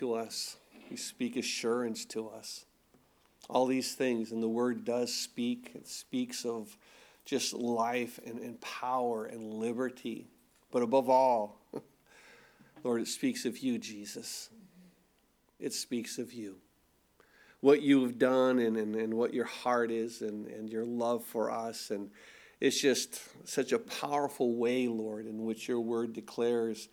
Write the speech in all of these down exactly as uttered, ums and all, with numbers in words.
to us. You speak assurance to us. All these things, and the word does speak. It speaks of just life and, and power and liberty. But above all, Lord, it speaks of you, Jesus. It speaks of you. What you've done and, and, and what your heart is and, and your love for us. And it's just such a powerful way, Lord, in which your word declares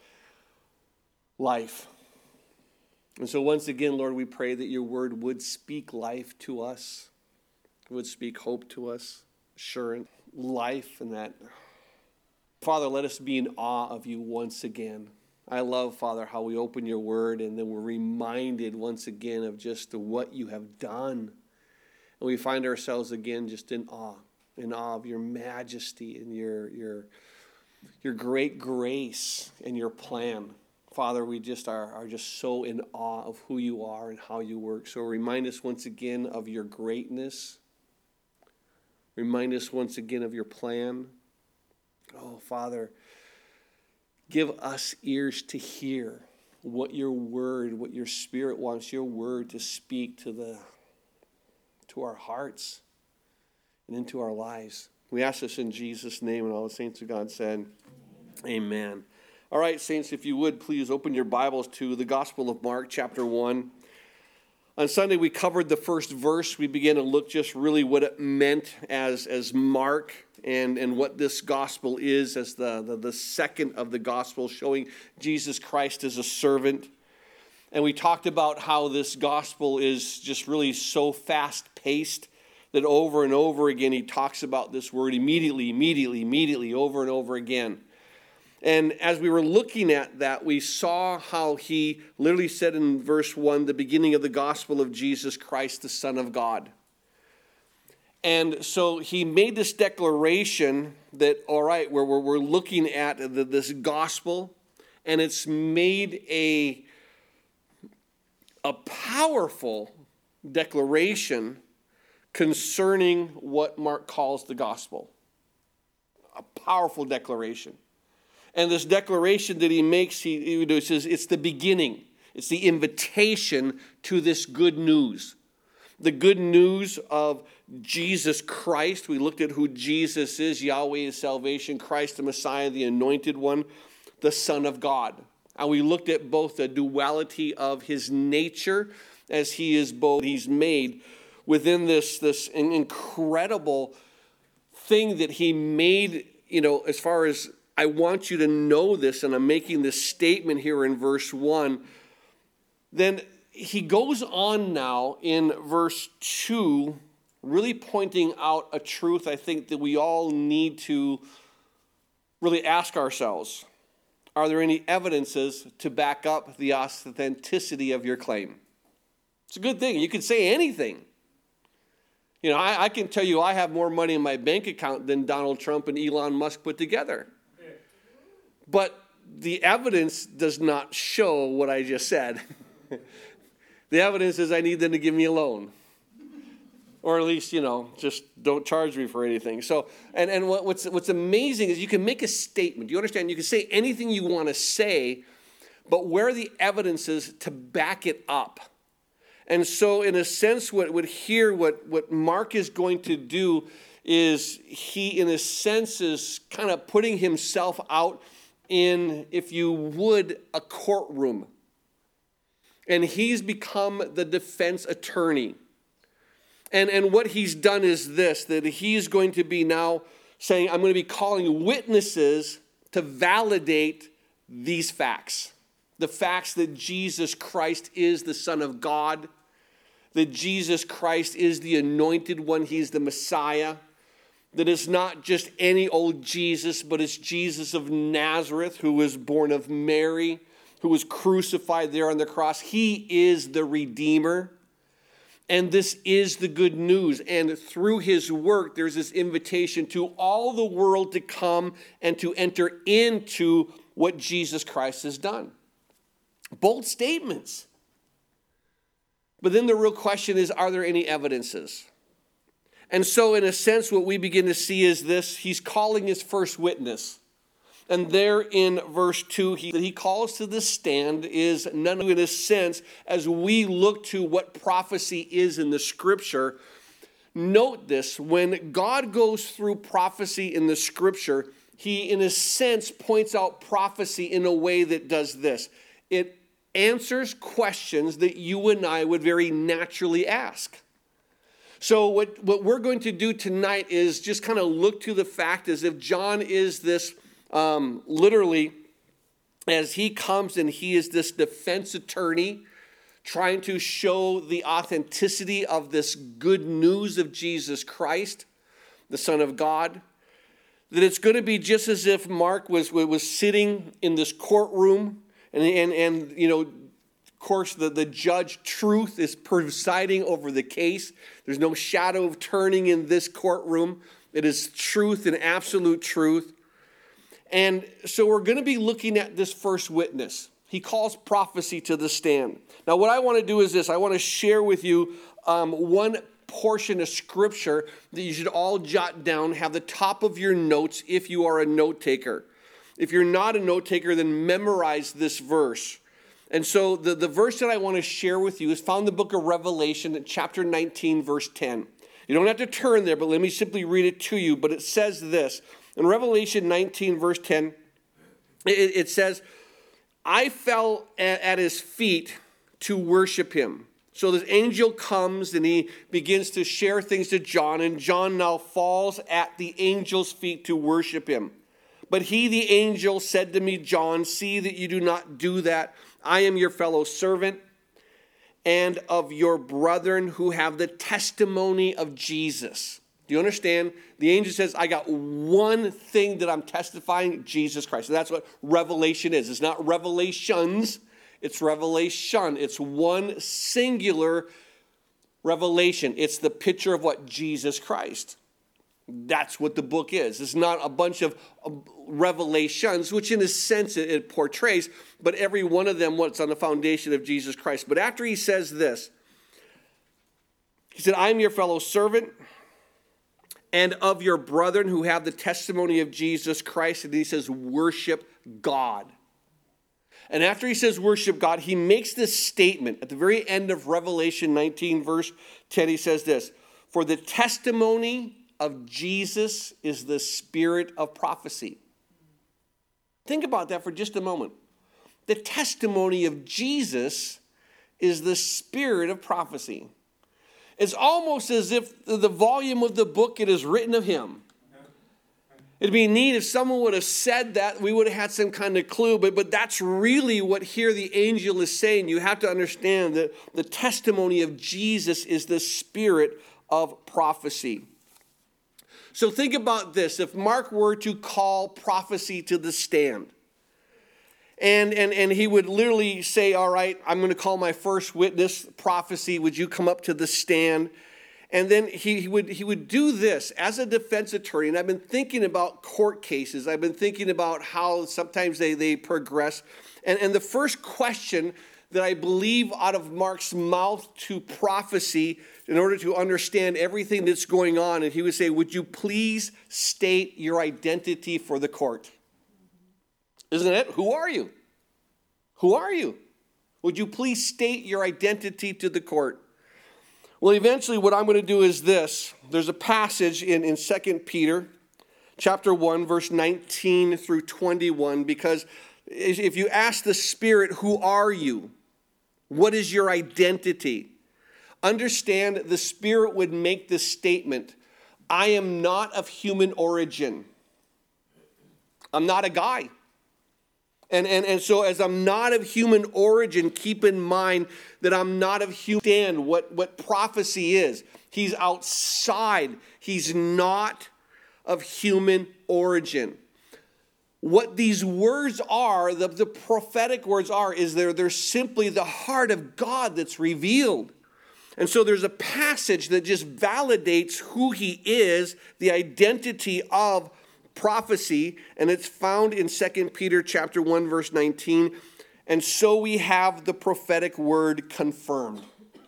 life. And so once again, Lord, we pray that your word would speak life to us, would speak hope to us, assurance, life, and that. Father, let us be in awe of you once again. I love, Father, how we open your word and then we're reminded once again of just what you have done. And we find ourselves again just in awe, in awe of your majesty and your, your, your great grace and your plan. Father, we just are, are just so in awe of who you are and how you work. So remind us once again of your greatness. Remind us once again of your plan. Oh, Father, give us ears to hear what your word, what your spirit wants your word to speak to the to our hearts and into our lives. We ask this in Jesus' name, and all the saints of God said, amen. All right, saints, if you would, please open your Bibles to the Gospel of Mark, chapter one. On Sunday, we covered the first verse. We began to look just really what it meant as, as Mark and, and what this gospel is as the, the, the second of the gospel, showing Jesus Christ as a servant. And we talked about how this gospel is just really so fast-paced that over and over again he talks about this word immediately, immediately, immediately, over and over again. And as we were looking at that, we saw how he literally said in verse one, the beginning of the gospel of Jesus Christ, the Son of God. And so he made this declaration that, all right, we're, we're, we're looking at the, this gospel, and it's made a, a powerful declaration concerning what Mark calls the gospel. A powerful declaration. And this declaration that he makes, he, he says, it's the beginning. It's the invitation to this good news. The good news of Jesus Christ. We looked at who Jesus is. Yahweh is salvation. Christ the Messiah, the anointed one, the Son of God. And we looked at both the duality of his nature as he is both. He's made within this, this incredible thing that he made, you know, as far as I want you to know this, and I'm making this statement here in verse one. Then he goes on now in verse two, really pointing out a truth I think that we all need to really ask ourselves. Are there any evidences to back up the authenticity of your claim? It's a good thing. You can say anything. You know, I, I can tell you I have more money in my bank account than Donald Trump and Elon Musk put together. But the evidence does not show what I just said. The evidence is I need them to give me a loan. Or at least, you know, just don't charge me for anything. So, and, and what, what's, what's amazing is you can make a statement. You understand? You can say anything you want to say, but where are the evidences to back it up? And so, in a sense, what, what here, what, what Mark is going to do is he, in a sense, is kind of putting himself out in, if you would, a courtroom. And he's become the defense attorney. And, and what he's done is this, that he's going to be now saying, I'm going to be calling witnesses to validate these facts. The facts that Jesus Christ is the Son of God, that Jesus Christ is the anointed one, he's the Messiah, that it's not just any old Jesus, but it's Jesus of Nazareth, who was born of Mary, who was crucified there on the cross. He is the Redeemer. And this is the good news. And through his work, there's this invitation to all the world to come and to enter into what Jesus Christ has done. Bold statements. But then the real question is, are there any evidences? And so in a sense, what we begin to see is this. He's calling his first witness. And there in verse two, he, that he calls to the stand is none in a sense, as we look to what prophecy is in the scripture. Note this, when God goes through prophecy in the scripture, he in a sense points out prophecy in a way that does this. It answers questions that you and I would very naturally ask. So what, what we're going to do tonight is just kind of look to the fact as if John is this Um, literally, as he comes and he is this defense attorney trying to show the authenticity of this good news of Jesus Christ, the Son of God, that it's going to be just as if Mark was, was sitting in this courtroom and, and, and you know, of course, the, the judge Truth is presiding over the case. There's no shadow of turning in this courtroom. It is truth and absolute truth. And so we're going to be looking at this first witness. He calls prophecy to the stand. Now, what I want to do is this. I want to share with you um, one portion of Scripture that you should all jot down, have the top of your notes if you are a note taker. If you're not a note taker, then memorize this verse. And so the, the verse that I want to share with you is found in the book of Revelation, chapter nineteen, verse ten. You don't have to turn there, but let me simply read it to you. But it says this. In Revelation nineteen, verse ten, it, it says, I fell at, at his feet to worship him. So this angel comes and he begins to share things to John, and John now falls at the angel's feet to worship him. But he, the angel, said to me, John, see that you do not do that. I am your fellow servant and of your brethren who have the testimony of Jesus. Do you understand? The angel says, I got one thing that I'm testifying, Jesus Christ. And that's what revelation is. It's not revelations, it's revelation. It's one singular revelation. It's the picture of what? Jesus Christ. That's what the book is. It's not a bunch of revelations, which in a sense it, it portrays, but every one of them, what's on the foundation of Jesus Christ. But after he says this, he said, I am your fellow servant and of your brethren who have the testimony of Jesus Christ. And he says, worship God. And after he says worship God, he makes this statement at the very end of Revelation nineteen, verse ten. He says this, for the testimony of Jesus is the spirit of prophecy. Think about that for just a moment. The testimony of Jesus is the spirit of prophecy. It's almost as if the volume of the book, it is written of him. It'd be neat if someone would have said that, we would have had some kind of clue, but, but that's really what here the angel is saying. You have to understand that the testimony of Jesus is the spirit of prophecy. So think about this. If Mark were to call prophecy to the stand, And, and, and he would literally say, all right, I'm going to call my first witness, prophecy. Would you come up to the stand? And then he, he would he would do this as a defense attorney. And I've been thinking about court cases. I've been thinking about how sometimes they, they progress. And, and the first question that I believe out of Mark's mouth to prophecy in order to understand everything that's going on, and he would say, would you please state your identity for the court? Isn't it? Who are you? Who are you? Would you please state your identity to the court? Well, eventually what I'm going to do is this. There's a passage in, in Second Peter chapter one, verse nineteen through twenty-one, because if you ask the Spirit, who are you? What is your identity? Understand the Spirit would make this statement, I am not of human origin. I'm not a guy. And, and, and so as I'm not of human origin, keep in mind that I'm not of human. Understand what, what prophecy is. He's outside. He's not of human origin. What these words are, the, the prophetic words are, is they're, they're simply the heart of God that's revealed. And so there's a passage that just validates who he is, the identity of prophecy, and it's found in Second Peter chapter one, verse nineteen. And so we have the prophetic word confirmed.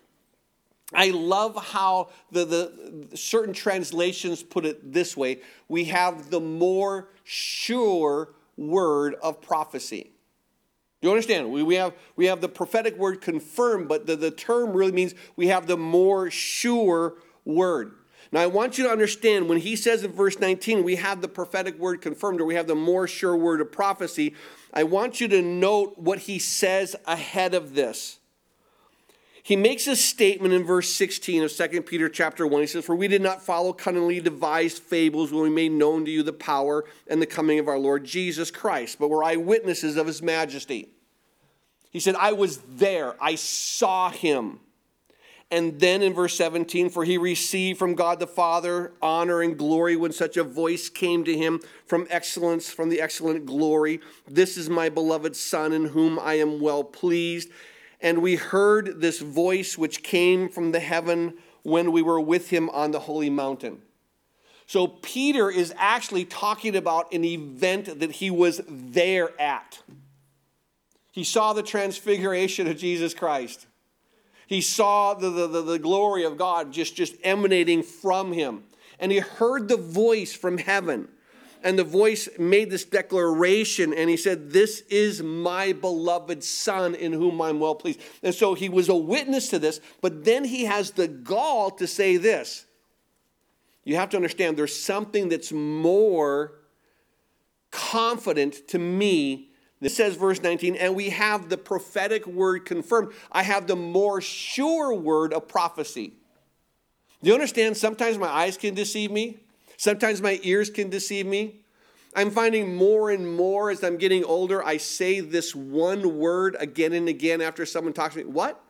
I love how the, the certain translations put it this way. We have the more sure word of prophecy. Do you understand? We, we, have, we have the prophetic word confirmed, but the, the term really means we have the more sure word. Now, I want you to understand when he says in verse nineteen, we have the prophetic word confirmed, or we have the more sure word of prophecy, I want you to note what he says ahead of this. He makes a statement in verse sixteen of Second Peter chapter one. He says, for we did not follow cunningly devised fables when we made known to you the power and the coming of our Lord Jesus Christ, but were eyewitnesses of his majesty. He said, I was there. I saw him. And then in verse seventeen, for he received from God the Father honor and glory when such a voice came to him from excellence, from the excellent glory. This is my beloved Son in whom I am well pleased. And we heard this voice which came from the heaven when we were with him on the holy mountain. So Peter is actually talking about an event that he was there at. He saw the transfiguration of Jesus Christ. He saw the, the, the glory of God just, just emanating from him. And he heard the voice from heaven. And the voice made this declaration, and he said, this is my beloved Son in whom I'm well pleased. And so he was a witness to this, but then he has the gall to say this. You have to understand there's something that's more confident to me. This says, verse nineteen, and we have the prophetic word confirmed. I have the more sure word of prophecy. Do you understand? Sometimes my eyes can deceive me. Sometimes my ears can deceive me. I'm finding more and more as I'm getting older, I say this one word again and again after someone talks to me. What?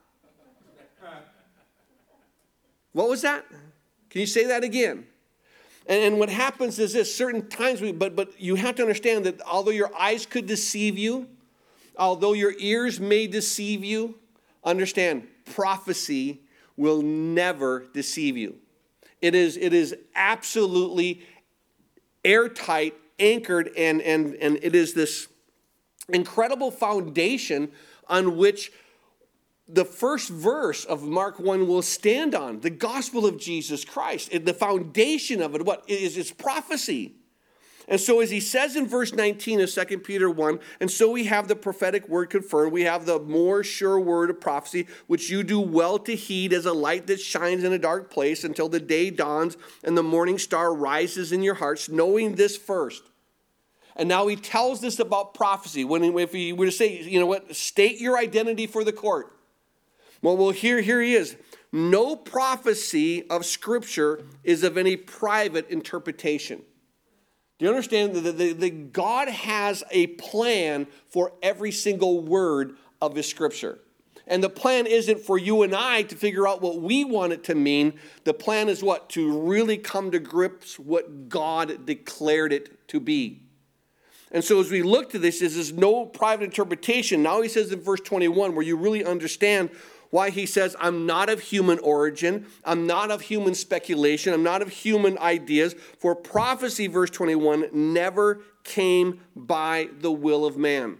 What was that? Can you say that again? And, and what happens is this, certain times, we, but, but you have to understand that although your eyes could deceive you, although your ears may deceive you, understand, prophecy will never deceive you. It is, it is absolutely airtight, anchored, and, and, and it is this incredible foundation on which the first verse of Mark one will stand on, the gospel of Jesus Christ. The foundation of it, what is its prophecy. And so as he says in verse nineteen of Second Peter one, and so we have the prophetic word confirmed, we have the more sure word of prophecy, which you do well to heed as a light that shines in a dark place until the day dawns and the morning star rises in your hearts, knowing this first. And now he tells this about prophecy. When if he were to say, you know what, state your identity for the court. Well, well, here, here he is. No prophecy of Scripture is of any private interpretation. Do you understand that, that, that God has a plan for every single word of His Scripture? And the plan isn't for you and I to figure out what we want it to mean. The plan is what? To really come to grips what God declared it to be. And so as we look to this, this is no private interpretation. Now he says in verse twenty-one, where you really understand why he says, I'm not of human origin, I'm not of human speculation, I'm not of human ideas, for prophecy, verse twenty-one, never came by the will of man.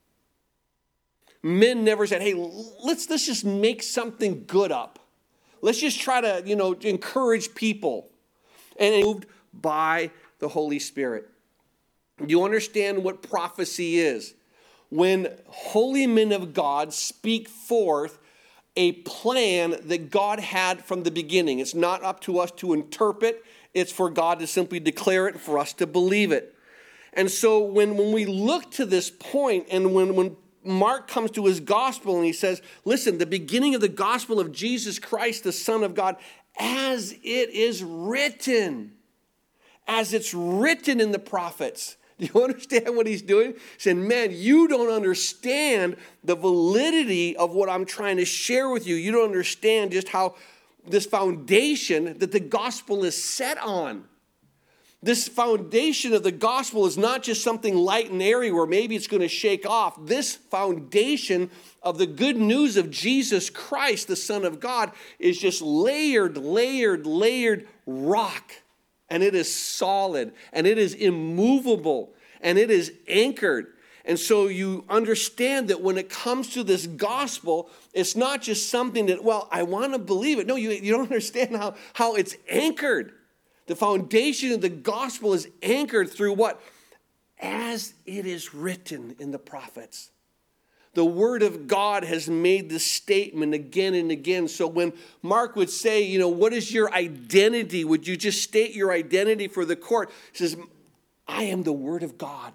Men never said, hey, let's, let's just make something good up. Let's just try to, you know, encourage people. And moved by the Holy Spirit. Do you understand what prophecy is? When holy men of God speak forth a plan that God had from the beginning. It's not up to us to interpret. It's for God to simply declare it and for us to believe it. And so when, when we look to this point, and when, when Mark comes to his gospel and he says, listen, the beginning of the gospel of Jesus Christ, the Son of God, as it is written, as it's written in the prophets. Do you understand what he's doing? He's saying, man, you don't understand the validity of what I'm trying to share with you. You don't understand just how this foundation that the gospel is set on. This foundation of the gospel is not just something light and airy where maybe it's going to shake off. This foundation of the good news of Jesus Christ, the Son of God, is just layered, layered, layered rock. And it is solid, and it is immovable, and it is anchored. And so you understand that when it comes to this gospel, it's not just something that, well, I want to believe it. No, you, you don't understand how, how it's anchored. The foundation of the gospel is anchored through what? as it is written in the prophets. The word of God has made this statement again and again. So when Mark would say, you know, what is your identity? Would you just state your identity for the court? He says, I am the word of God.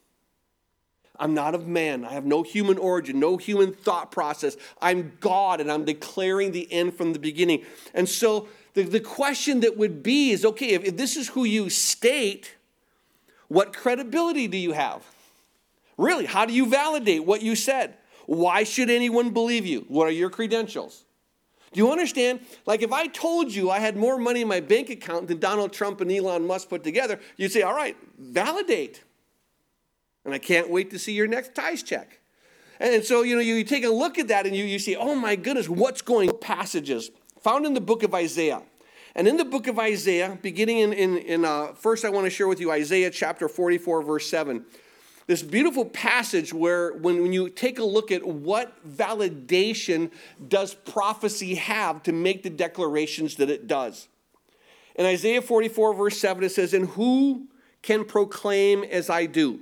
I'm not of man. I have no human origin, no human thought process. I'm God, and I'm declaring the end from the beginning. And so the, the question that would be is, okay, if, if this is who you state, what credibility do you have? Really, how do you validate what you said? Why should anyone believe you? What are your credentials? Do you understand? Like if I told you I had more money in my bank account than Donald Trump and Elon Musk put together, you'd say, all right, validate. And I can't wait to see your next tithes check. And so, you know, you, you take a look at that and you, you see, oh my goodness, what's going on? Passages found in the book of Isaiah. And in the book of Isaiah, beginning in, in, in uh, first I want to share with you Isaiah chapter forty-four, verse seven. This beautiful passage where when, when you take a look at what validation does prophecy have to make the declarations that it does. In Isaiah forty-four, verse seven, it says, and who can proclaim as I do?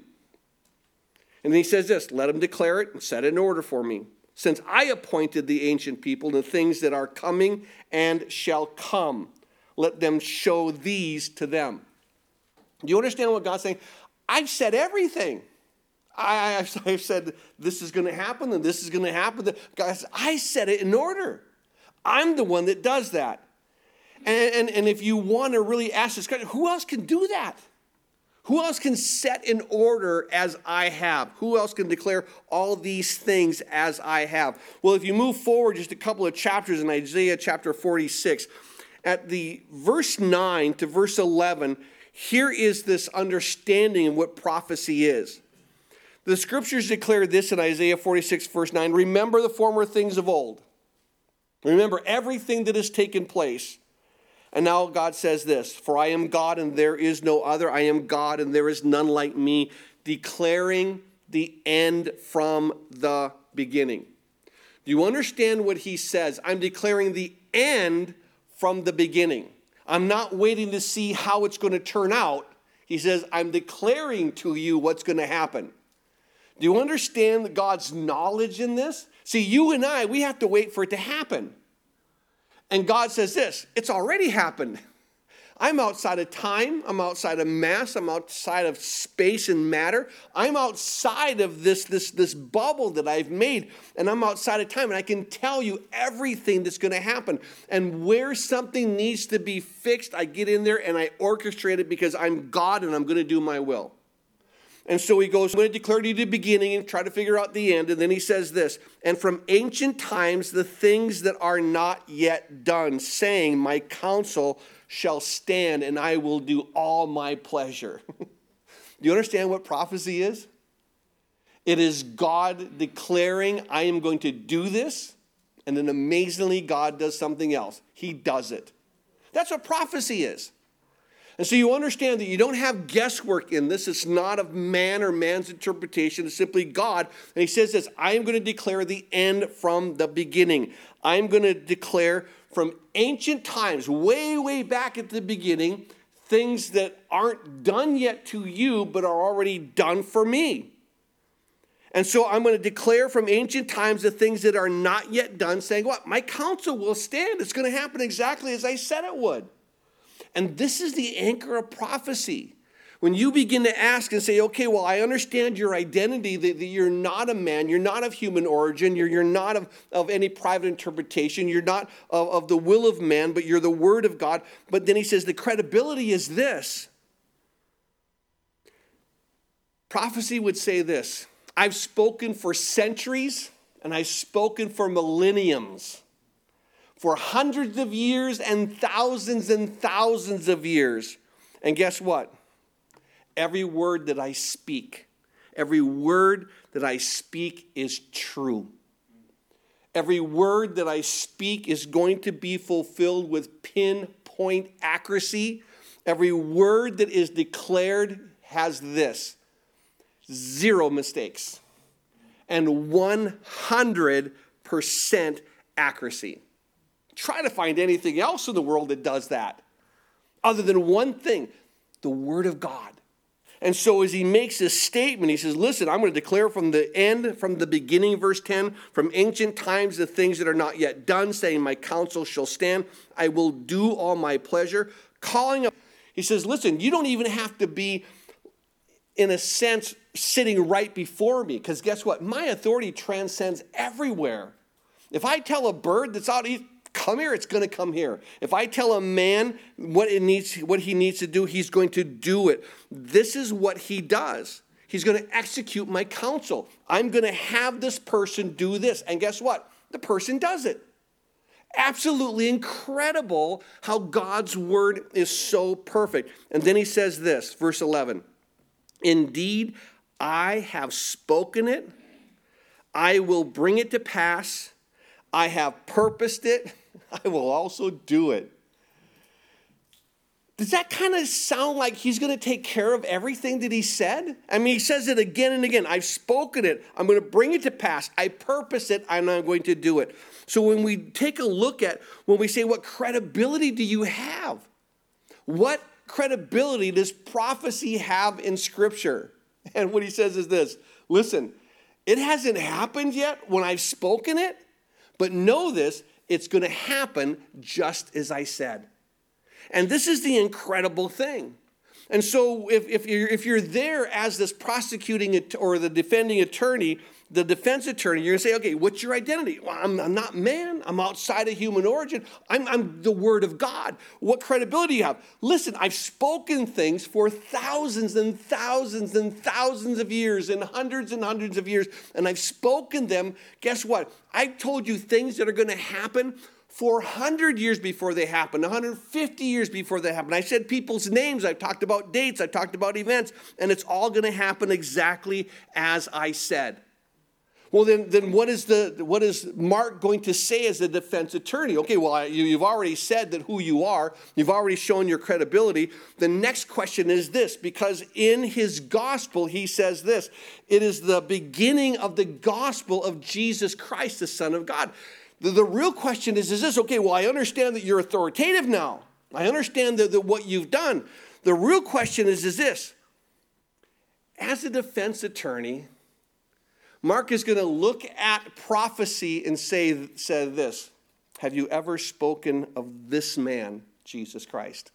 And then he says this, let him declare it and set it in order for me. Since I appointed the ancient people the things that are coming and shall come, let them show these to them. Do you understand what God's saying? I've said everything. I, I've said this is going to happen and this is going to happen. Guys, I said it in order. I'm the one that does that. And, and, and if you want to really ask this question, who else can do that? Who else can set in order as I have? Who else can declare all these things as I have? Well, if you move forward just a couple of chapters in Isaiah chapter forty-six, at the verse nine to verse eleven, here is this understanding of what prophecy is. The scriptures declare this in Isaiah forty-six, verse nine. Remember the former things of old. Remember everything that has taken place. And now God says this, for I am God and there is no other. I am God and there is none like me, declaring the end from the beginning. Do you understand what he says? I'm declaring the end from the beginning. I'm not waiting to see how it's going to turn out. He says, I'm declaring to you what's going to happen. Do you understand God's knowledge in this? See, you and I, we have to wait for it to happen. And God says this, it's already happened. I'm outside of time. I'm outside of mass. I'm outside of space and matter. I'm outside of this, this, this bubble that I've made. And I'm outside of time. And I can tell you everything that's going to happen. And where something needs to be fixed, I get in there and I orchestrate it because I'm God and I'm going to do my will. And so he goes, I'm going to declare to you the beginning and try to figure out the end. And then he says this, and from ancient times the things that are not yet done, saying, my counsel shall stand and I will do all my pleasure. Do you understand what prophecy is? It is God declaring, I am going to do this. And then amazingly, God does something else. He does it. That's what prophecy is. And so you understand that you don't have guesswork in this. It's not of man or man's interpretation. It's simply God. And he says this, I am going to declare the end from the beginning. I'm going to declare from ancient times, way, way back at the beginning, things that aren't done yet to you, but are already done for me. And so I'm going to declare from ancient times the things that are not yet done, saying, what? My counsel will stand. It's going to happen exactly as I said it would. And this is the anchor of prophecy. When you begin to ask and say, okay, well, I understand your identity, that, that you're not a man, you're not of human origin, you're, you're not of, of any private interpretation, you're not of, of the will of man, but you're the word of God. But then he says the credibility is this. Prophecy would say this, I've spoken for centuries and I've spoken for millenniums. For hundreds of years and thousands and thousands of years. And guess what? Every word that I speak, every word that I speak is true. Every word that I speak is going to be fulfilled with pinpoint accuracy. Every word that is declared has this, zero mistakes and one hundred percent accuracy. Try to find anything else in the world that does that. Other than one thing, the Word of God. And so as he makes this statement, he says, listen, I'm going to declare from the end, from the beginning, verse ten, from ancient times the things that are not yet done, saying my counsel shall stand. I will do all my pleasure. Calling up, he says, listen, you don't even have to be, in a sense, sitting right before me. Because guess what? My authority transcends everywhere. If I tell a bird that's out, come here, it's going to come here. If I tell a man what it needs, what he needs to do, he's going to do it. This is what he does. He's going to execute my counsel. I'm going to have this person do this. And guess what? The person does it. Absolutely incredible how God's word is so perfect. And then he says this, verse eleven. Indeed, I have spoken it. I will bring it to pass. I have purposed it. I will also do it. Does that kind of sound like he's going to take care of everything that he said? I mean, he says it again and again. I've spoken it. I'm going to bring it to pass. I purpose it, and I'm going to do it. So when we take a look at, when we say, what credibility do you have? What credibility does prophecy have in Scripture? And what he says is this. Listen, it hasn't happened yet when I've spoken it, but know this, it's going to happen just as I said. And this is the incredible thing. And so if, if, you're, if you're there as this prosecuting or the defending attorney, the defense attorney, you're going to say, okay, what's your identity? Well, I'm, I'm not man. I'm outside of human origin. I'm, I'm the word of God. What credibility do you have? Listen, I've spoken things for thousands and thousands and thousands of years and hundreds and hundreds of years, and I've spoken them. Guess what? I've told you things that are going to happen four hundred years before they happen, one hundred fifty years before they happen. I said people's names. I've talked about dates. I've talked about events, and it's all going to happen exactly as I said. Well, then, then what is the what is Mark going to say as a defense attorney? Okay, well, I, you, you've already said that who you are. You've already shown your credibility. The next question is this, because in his gospel, he says this. It is the beginning of the gospel of Jesus Christ, the Son of God. The, the real question is, is this, okay, well, I understand that you're authoritative now. I understand that, that what you've done. The real question is, is this. As a defense attorney, Mark is going to look at prophecy and say, say this. Have you ever spoken of this man, Jesus Christ?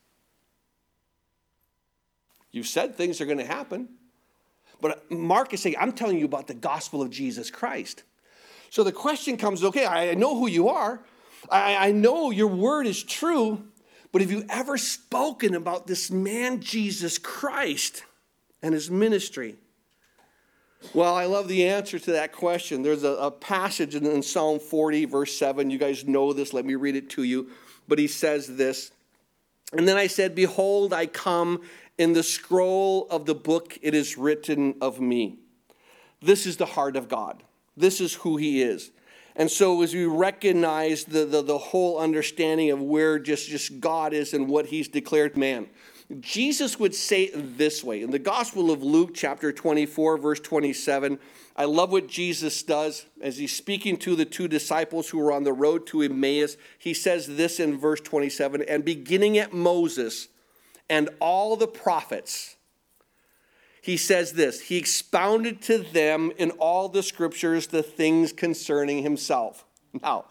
You said things are going to happen. But Mark is saying, I'm telling you about the gospel of Jesus Christ. So the question comes, okay, I know who you are. I, I know your word is true. But have you ever spoken about this man, Jesus Christ, and his ministry? Well, I love the answer to that question. There's a, a passage in, in Psalm forty, verse seven. You guys know this. Let me read it to you. But he says this. And then I said, behold, I come. In the scroll of the book, it is written of me. This is the heart of God. This is who he is. And so as we recognize the, the, the whole understanding of where just, just God is and what he's declared man, Jesus would say it this way. In the Gospel of Luke, chapter twenty-four, verse twenty-seven, I love what Jesus does as he's speaking to the two disciples who were on the road to Emmaus. He says this in verse twenty-seven, and beginning at Moses and all the prophets, he says this, he expounded to them in all the scriptures the things concerning himself. Now,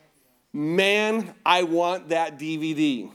man, I want that D V D.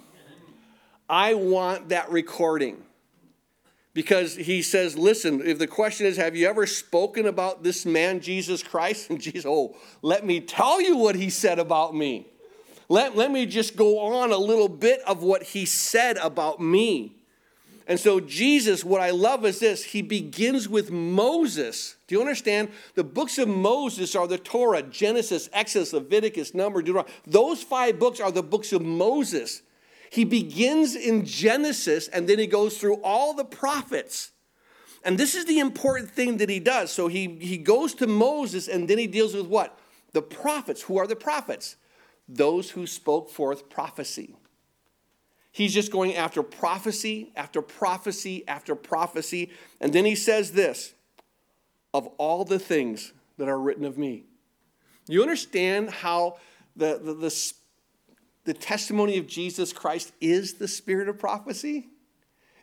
I want that recording. Because he says, listen, if the question is, have you ever spoken about this man, Jesus Christ? And Jesus, oh, let me tell you what he said about me. Let, let me just go on a little bit of what he said about me. And so Jesus, what I love is this, he begins with Moses. Do you understand? The books of Moses are the Torah, Genesis, Exodus, Leviticus, Numbers, Deuteronomy. Those five books are the books of Moses. He begins in Genesis, and then he goes through all the prophets. And this is the important thing that he does. So he, he goes to Moses, and then he deals with what? The prophets. Who are the prophets? Those who spoke forth prophecy. He's just going after prophecy, after prophecy, after prophecy. And then he says this, of all the things that are written of me. You understand how the, the, the, the testimony of Jesus Christ is the spirit of prophecy?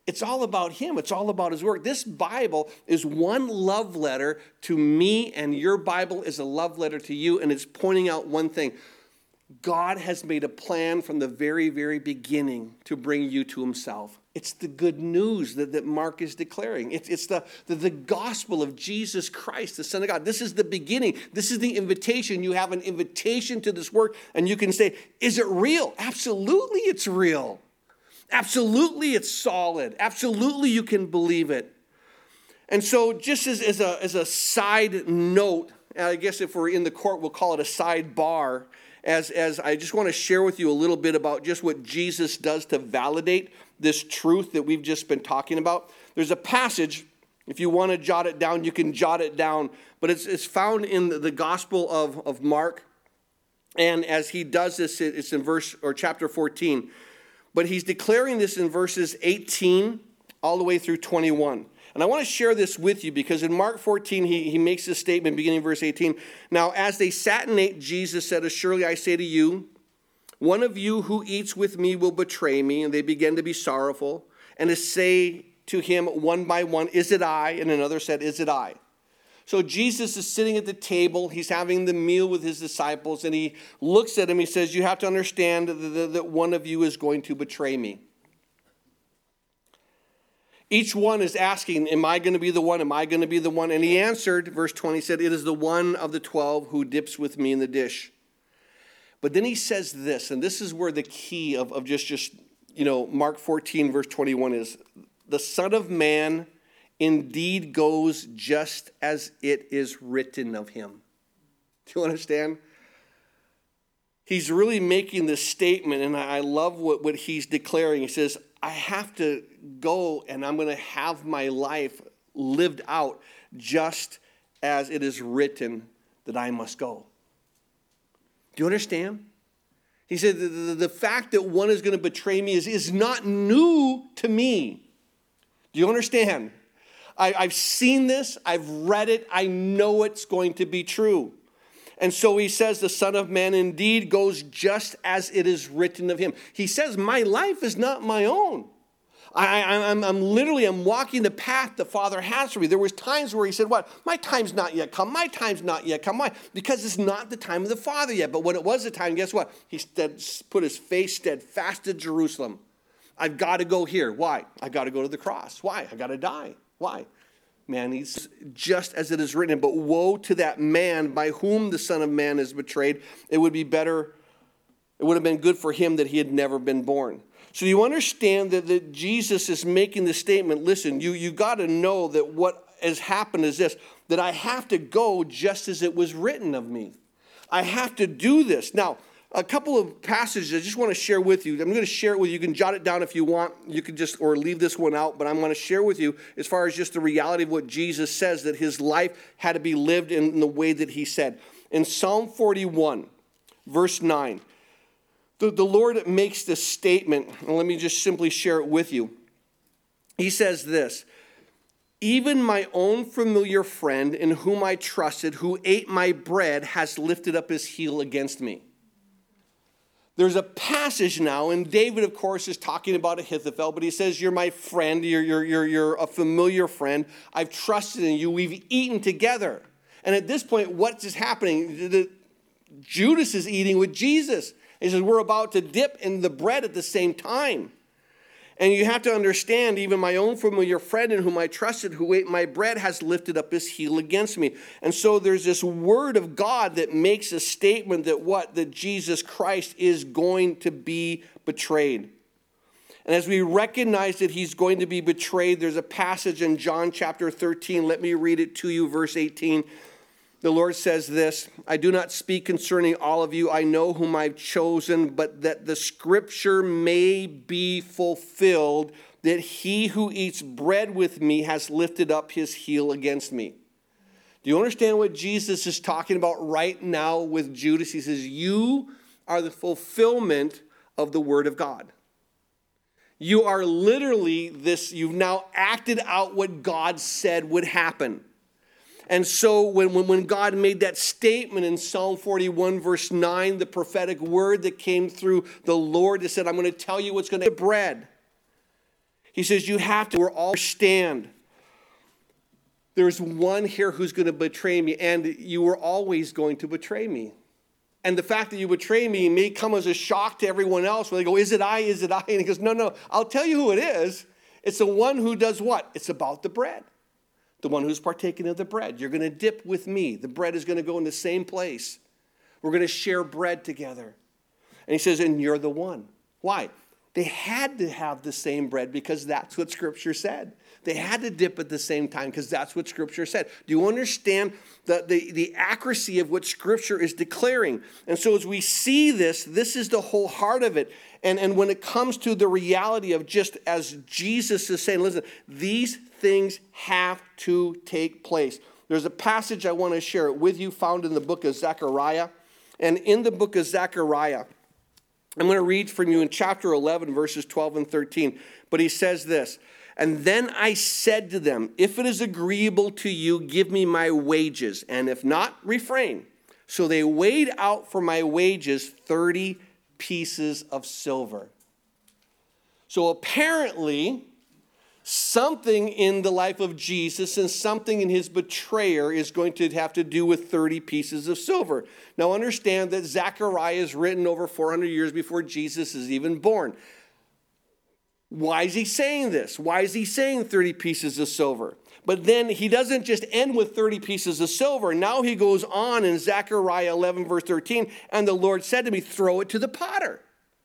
It's all about him. It's all about his work. This Bible is one love letter to me, and your Bible is a love letter to you, and it's pointing out one thing. God has made a plan from the very, very beginning to bring you to himself. It's the good news that, that Mark is declaring. It's, it's the, the, the gospel of Jesus Christ, the Son of God. This is the beginning. This is the invitation. You have an invitation to this work, and you can say, is it real? Absolutely, it's real. Absolutely, it's solid. Absolutely, you can believe it. And so just as, as, a, as a side note, I guess if we're in the court, we'll call it a sidebar, as, as I just want to share with you a little bit about just what Jesus does to validate this truth that we've just been talking about. There's a passage, if you want to jot it down, you can jot it down, but it's, it's found in the, the Gospel of, of Mark. And as he does this, it's in verse or chapter fourteen. But he's declaring this in verses eighteen all the way through twenty-one. And I want to share this with you because in Mark fourteen, he, he makes this statement beginning in verse eighteen. Now, as they sat and ate, Jesus said, "Surely I say to you, one of you who eats with me will betray me." And they began to be sorrowful and to say to him one by one, "Is it I?" And another said, "Is it I?" So Jesus is sitting at the table. He's having the meal with his disciples. And he looks at him. He says, "You have to understand that, that one of you is going to betray me." Each one is asking, am I going to be the one? Am I going to be the one? And he answered, verse twenty said, "It is the one of the twelve who dips with me in the dish." But then he says this, and this is where the key of, of just, just, you know, Mark fourteen, verse twenty-one is, "The Son of Man indeed goes just as it is written of him." Do you understand? He's really making this statement, and I love what, what he's declaring. He says, I have to go, and I'm going to have my life lived out just as it is written that I must go. Do you understand? He said, the, the, the fact that one is going to betray me is, is not new to me. Do you understand? I, I've seen this. I've read it. I know it's going to be true. And so he says, the Son of Man indeed goes just as it is written of him. He says, my life is not my own. I, I, I'm, I'm literally, I'm walking the path the Father has for me. There was times where he said, what? My time's not yet come. My time's not yet come. Why? Because it's not the time of the Father yet. But when it was the time, guess what? He stead, put his face steadfast to Jerusalem. I've got to go here. Why? I've got to go to the cross. Why? I've got to die. Why? Man, he's just as it is written. But woe to that man by whom the Son of Man is betrayed. It would be better, it would have been good for him that he had never been born. So you understand that, that Jesus is making the statement, listen, you, you got to know that what has happened is this, that I have to go just as it was written of me. I have to do this. Now, a couple of passages I just want to share with you. I'm going to share it with you. You can jot it down if you want. You can just, or leave this one out. But I'm going to share with you as far as just the reality of what Jesus says, that his life had to be lived in the way that he said. In Psalm forty-one, verse nine, the, the Lord makes this statement. And let me just simply share it with you. He says this, even my own familiar friend in whom I trusted, who ate my bread, has lifted up his heel against me. There's a passage now, and David, of course, is talking about Ahithophel, but he says, you're my friend, you're, you're, you're, you're a familiar friend. I've trusted in you. We've eaten together. And at this point, what is happening? The, Judas is eating with Jesus. He says, we're about to dip in the bread at the same time. And you have to understand, even my own familiar friend in whom I trusted, who ate my bread, has lifted up his heel against me. And so there's this word of God that makes a statement that what? That Jesus Christ is going to be betrayed. And as we recognize that he's going to be betrayed, there's a passage in John chapter thirteen. Let me read it to you, verse eighteen. The Lord says this, I do not speak concerning all of you. I know whom I've chosen, but that the scripture may be fulfilled, that he who eats bread with me has lifted up his heel against me. Do you understand what Jesus is talking about right now with Judas? He says, you are the fulfillment of the word of God. You are literally this, you've now acted out what God said would happen. And so when, when, when God made that statement in Psalm forty-one, verse nine, the prophetic word that came through the Lord that said, I'm going to tell you what's going to bread. He says, you have to all understand. There's one here who's going to betray me, and you were always going to betray me. And the fact that you betray me may come as a shock to everyone else, where they go, is it I, is it I? And he goes, no, no, I'll tell you who it is. It's the one who does what? It's about the bread. The one who's partaking of the bread. You're going to dip with me. The bread is going to go in the same place. We're going to share bread together. And he says, and you're the one. Why? They had to have the same bread because that's what Scripture said. They had to dip at the same time because that's what Scripture said. Do you understand the, the, the accuracy of what Scripture is declaring? And so as we see this, this is the whole heart of it. And, and when it comes to the reality of just as Jesus is saying, listen, these things have to take place. There's a passage I want to share with you found in the book of Zechariah. And in the book of Zechariah, I'm going to read from you in chapter eleven, verses twelve and thirteen. But he says this, and then I said to them, if it is agreeable to you, give me my wages, and if not, refrain. So they weighed out for my wages thirty pieces of silver. So apparently, something in the life of Jesus and something in his betrayer is going to have to do with thirty pieces of silver. Now understand that Zechariah is written over four hundred years before Jesus is even born. Why is he saying this? Why is he saying thirty pieces of silver? But then he doesn't just end with thirty pieces of silver. Now he goes on in Zechariah eleven, verse thirteen, and the Lord said to me, throw it to the potter.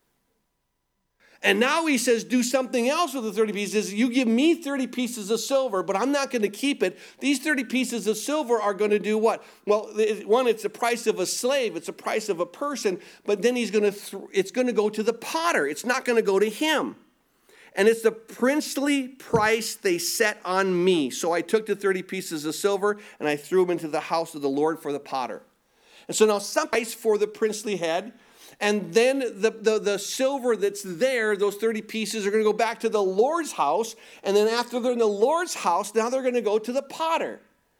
And now he says, do something else with the thirty pieces. You give me thirty pieces of silver, but I'm not going to keep it. These thirty pieces of silver are going to do what? Well, one, it's the price of a slave. It's the price of a person. But then he's going to, th- it's going to go to the potter. It's not going to go to him. And it's the princely price they set on me. So I took the thirty pieces of silver and I threw them into the house of the Lord for the potter. And so now some price for the princely head. And then the, the, the silver that's there, those thirty pieces, are going to go back to the Lord's house. And then after they're in the Lord's house, now they're going to go to the potter.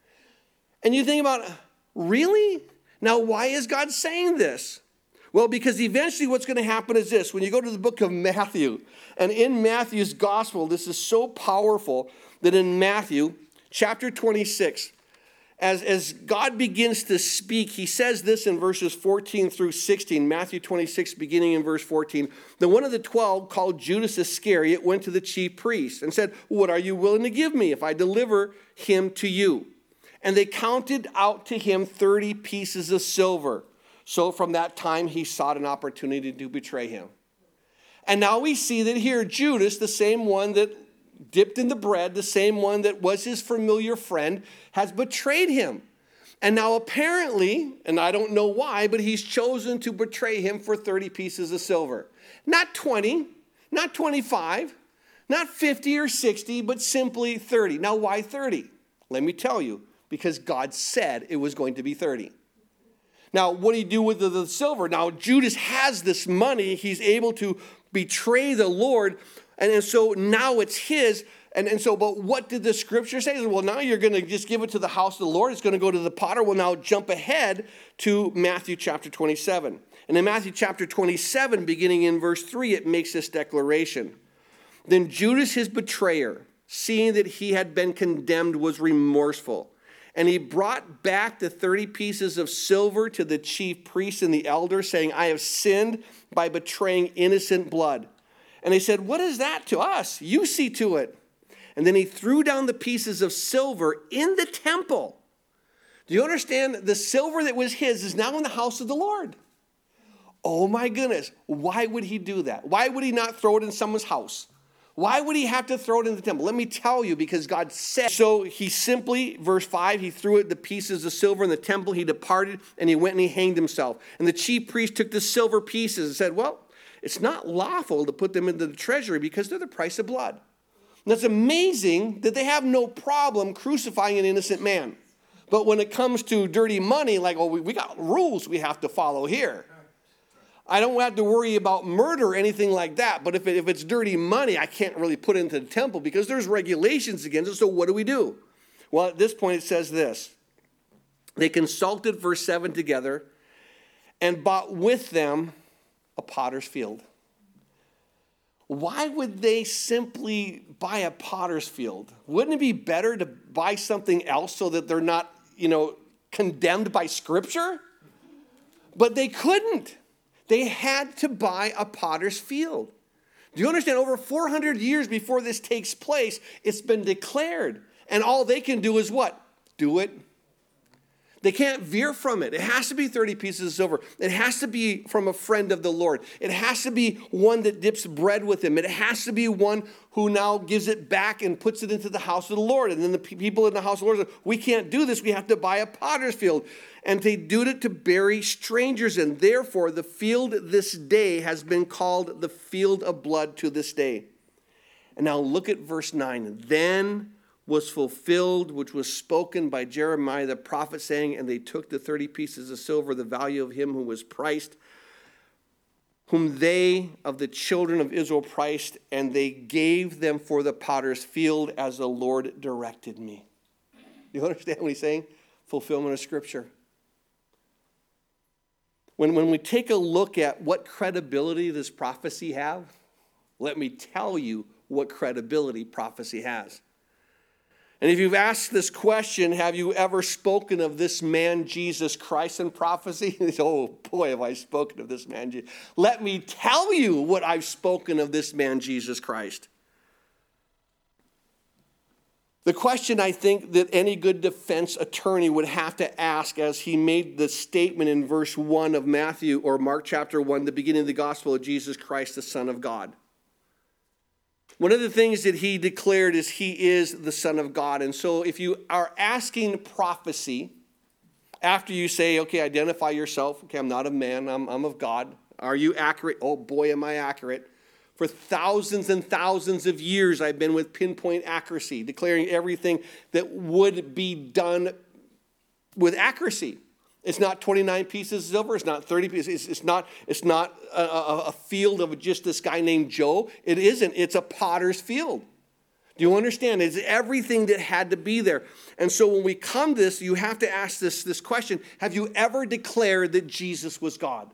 And you think about, really? Now, why is God saying this? Well, because eventually what's going to happen is this. When you go to the book of Matthew, and in Matthew's gospel, this is so powerful that in Matthew chapter twenty-six, As, as God begins to speak, he says this in verses fourteen through sixteen, Matthew twenty-six, beginning in verse fourteen. Then one of the twelve, called Judas Iscariot, went to the chief priests and said, what are you willing to give me if I deliver him to you? And they counted out to him thirty pieces of silver. So from that time, he sought an opportunity to betray him. And now we see that here, Judas, the same one that dipped in the bread, the same one that was his familiar friend, has betrayed him. And now apparently, and I don't know why, but he's chosen to betray him for thirty pieces of silver. Not twenty, not twenty-five, not fifty or sixty, but simply thirty. Now why thirty? Let me tell you, because God said it was going to be thirty. Now, what do you do with the, the silver? Now, Judas has this money. He's able to betray the Lord. And, and so now it's his. And, and so, but what did the scripture say? Well, now you're going to just give it to the house of the Lord. It's going to go to the potter. We'll now jump ahead to Matthew chapter twenty-seven. And in Matthew chapter twenty-seven, beginning in verse three, it makes this declaration. Then Judas, his betrayer, seeing that he had been condemned, was remorseful. And he brought back the thirty pieces of silver to the chief priests and the elders, saying, I have sinned by betraying innocent blood. And they said, what is that to us? You see to it. And then he threw down the pieces of silver in the temple. Do you understand? The silver that was his is now in the house of the Lord. Oh my goodness. Why would he do that? Why would he not throw it in someone's house? Why would he have to throw it in the temple? Let me tell you, because God said. So he simply, verse five, he threw it the pieces of silver in the temple. He departed and he went and he hanged himself. And the chief priest took the silver pieces and said, well, it's not lawful to put them into the treasury because they're the price of blood. And it's amazing that they have no problem crucifying an innocent man. But when it comes to dirty money, like, oh, we, we got rules we have to follow here. I don't have to worry about murder or anything like that. But if, it, if it's dirty money, I can't really put it into the temple because there's regulations against it. So what do we do? Well, at this point, it says this. They consulted, verse seven, together and bought with them a potter's field. why would they simply buy a potter's field? Wouldn't it be better to buy something else so that they're not, you know, condemned by Scripture? But they couldn't. They had to buy a potter's field. Do you understand? Over four hundred years before this takes place, it's been declared. And all they can do is what? Do it. They can't veer from it. It has to be thirty pieces of silver. It has to be from a friend of the Lord. It has to be one that dips bread with him. It has to be one who now gives it back and puts it into the house of the Lord. And then the people in the house of the Lord say, we can't do this. We have to buy a potter's field. And they do it to bury strangers in. Therefore, the field this day has been called the field of blood to this day. And now look at verse nine. Then was fulfilled, which was spoken by Jeremiah the prophet, saying, and they took the thirty pieces of silver, the value of him who was priced, whom they of the children of Israel priced, and they gave them for the potter's field as the Lord directed me. You understand what he's saying? Fulfillment of Scripture. When, when we take a look at what credibility does prophecy have, let me tell you what credibility prophecy has. And if you've asked this question, have you ever spoken of this man, Jesus Christ, in prophecy? Oh, boy, have I spoken of this man. Let me tell you what I've spoken of this man, Jesus Christ. The question I think that any good defense attorney would have to ask as he made the statement in verse one of Matthew or Mark chapter one, the beginning of the gospel of Jesus Christ, the Son of God. One of the things that he declared is he is the Son of God. And so if you are asking prophecy, after you say, okay, identify yourself. Okay, I'm not a man, I'm, I'm of God. Are you accurate? Oh boy, am I accurate. For thousands and thousands of years, I've been with pinpoint accuracy, declaring everything that would be done with accuracy. It's not twenty-nine pieces of silver. It's not thirty pieces. It's, it's not, it's not a, a, a field of just this guy named Joe. It isn't. It's a potter's field. Do you understand? It's everything that had to be there. And so when we come to this, you have to ask this, this question. Have you ever declared that Jesus was God?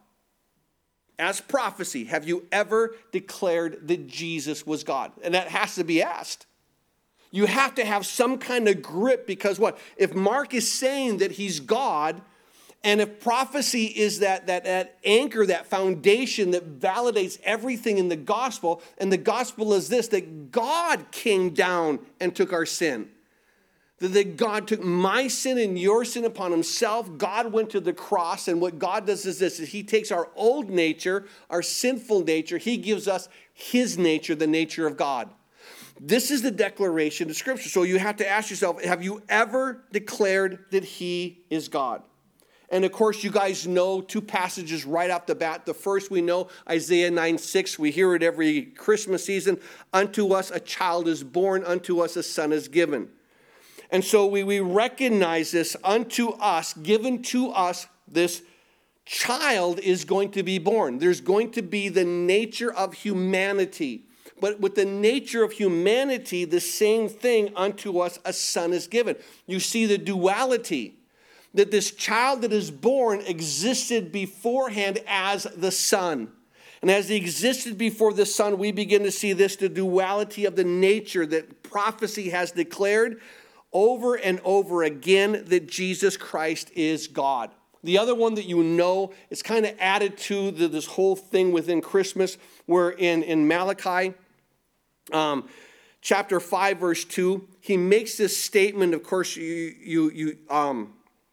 As prophecy, have you ever declared that Jesus was God? And that has to be asked. You have to have some kind of grip because what? If Mark is saying that he's God, and if prophecy is that, that, that anchor, that foundation that validates everything in the gospel, and the gospel is this, that God came down and took our sin. That, that God took my sin and your sin upon himself. God went to the cross, and what God does is this, is he takes our old nature, our sinful nature, he gives us his nature, the nature of God. This is the declaration of Scripture. So you have to ask yourself, have you ever declared that he is God? And of course, you guys know two passages right off the bat. The first we know, Isaiah nine six. We hear it every Christmas season. Unto us a child is born, unto us a son is given. And so we, we recognize this, unto us, given to us, this child is going to be born. There's going to be the nature of humanity. But with the nature of humanity, the same thing, unto us a son is given. You see the duality. That this child that is born existed beforehand as the Son. And as he existed before the Son, we begin to see this, the duality of the nature that prophecy has declared over and over again, that Jesus Christ is God. The other one that you know is kind of added to the, this whole thing within Christmas, where in, in Malachi, um, chapter five, verse two, he makes this statement. Of course, you, you, you, um,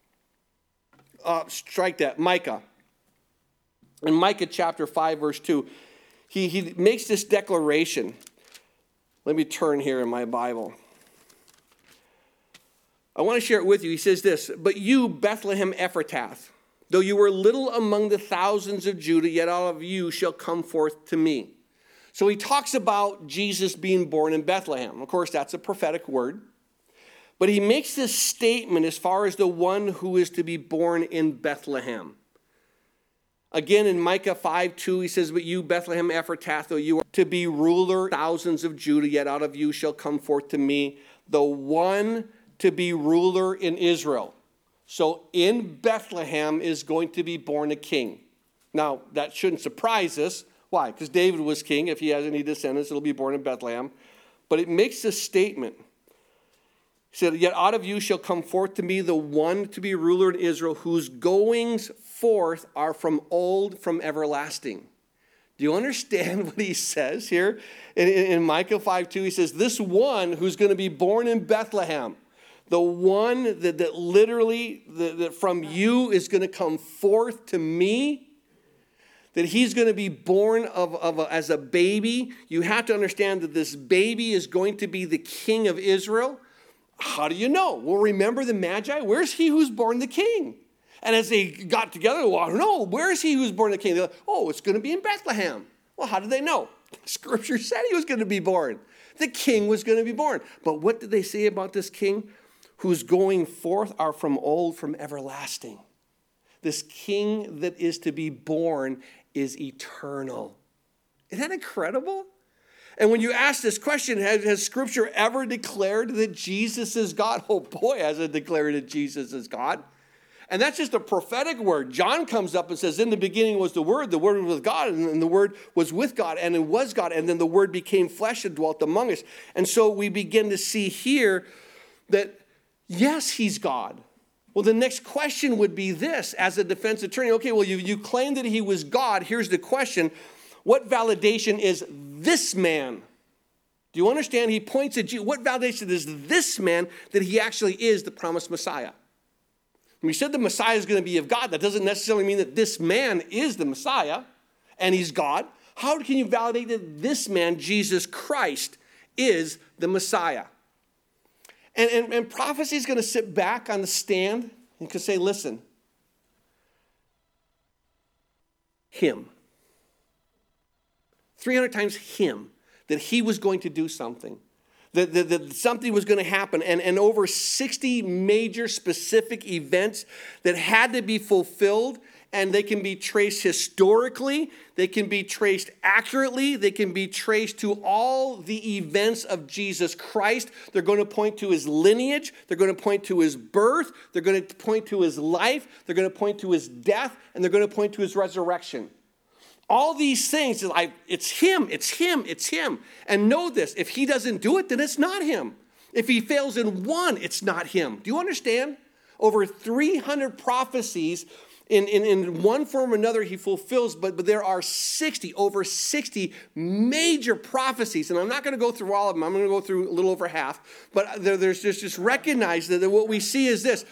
Uh, strike that, Micah. In Micah chapter five, verse two, he, he makes this declaration. Let me turn here in my Bible. I want to share it with you. He says this, but you, Bethlehem Ephrathah, though you were little among the thousands of Judah, yet all of you shall come forth to me. So he talks about Jesus being born in Bethlehem. Of course, that's a prophetic word. But he makes this statement as far as the one who is to be born in Bethlehem. Again, in Micah five two, he says, but you, Bethlehem Ephrathah, though you are to be ruler, thousands of Judah, yet out of you shall come forth to me the one to be ruler in Israel. So in Bethlehem is going to be born a king. Now, that shouldn't surprise us. Why? Because David was king. If he has any descendants, it'll be born in Bethlehem. But it makes this statement. He said, yet out of you shall come forth to me the one to be ruler in Israel, whose goings forth are from old, from everlasting. Do you understand what he says here? In, in, in Micah five two, he says, this one who's going to be born in Bethlehem, the one that, that literally that, that from you is going to come forth to me, that he's going to be born of, of a, as a baby. You have to understand that this baby is going to be the king of Israel. How do you know? Well, remember the Magi? Where's he who's born the king? And as they got together, well, no, where's he who's born the king? They're like, oh, it's going to be in Bethlehem. Well, how did they know? Scripture said he was going to be born. The king was going to be born. But what did they say about this king? Whose going forth are from old, from everlasting. This king that is to be born is eternal. Isn't that incredible? And when you ask this question, has, has Scripture ever declared that Jesus is God? Oh boy, has it declared that Jesus is God. And that's just a prophetic word. John comes up and says, in the beginning was the Word, the Word was with God, and the Word was with God, and it was God, and then the Word became flesh and dwelt among us. And so we begin to see here that, yes, he's God. Well, the next question would be this, as a defense attorney. Okay, well, you, you claim that he was God. Here's the question. What validation is this man? Do you understand? He points at you. What validation is this man that he actually is the promised Messiah? We said the Messiah is going to be of God. That doesn't necessarily mean that this man is the Messiah and he's God. How can you validate that this man, Jesus Christ, is the Messiah? And, and, and prophecy is going to sit back on the stand and can say, listen, him. three hundred times him, that he was going to do something. That, that, that something was going to happen. And, and over sixty major specific events that had to be fulfilled. And they can be traced historically. They can be traced accurately. They can be traced to all the events of Jesus Christ. They're going to point to his lineage. They're going to point to his birth. They're going to point to his life. They're going to point to his death. And they're going to point to his resurrection. All these things, it's him, it's him, it's him. And know this, if he doesn't do it, then it's not him. If he fails in one, it's not him. Do you understand? Over three hundred prophecies in, in, in one form or another he fulfills, but, but there are sixty, over sixty major prophecies. And I'm not going to go through all of them. I'm going to go through a little over half. But there, there's just, just recognize that what we see is this.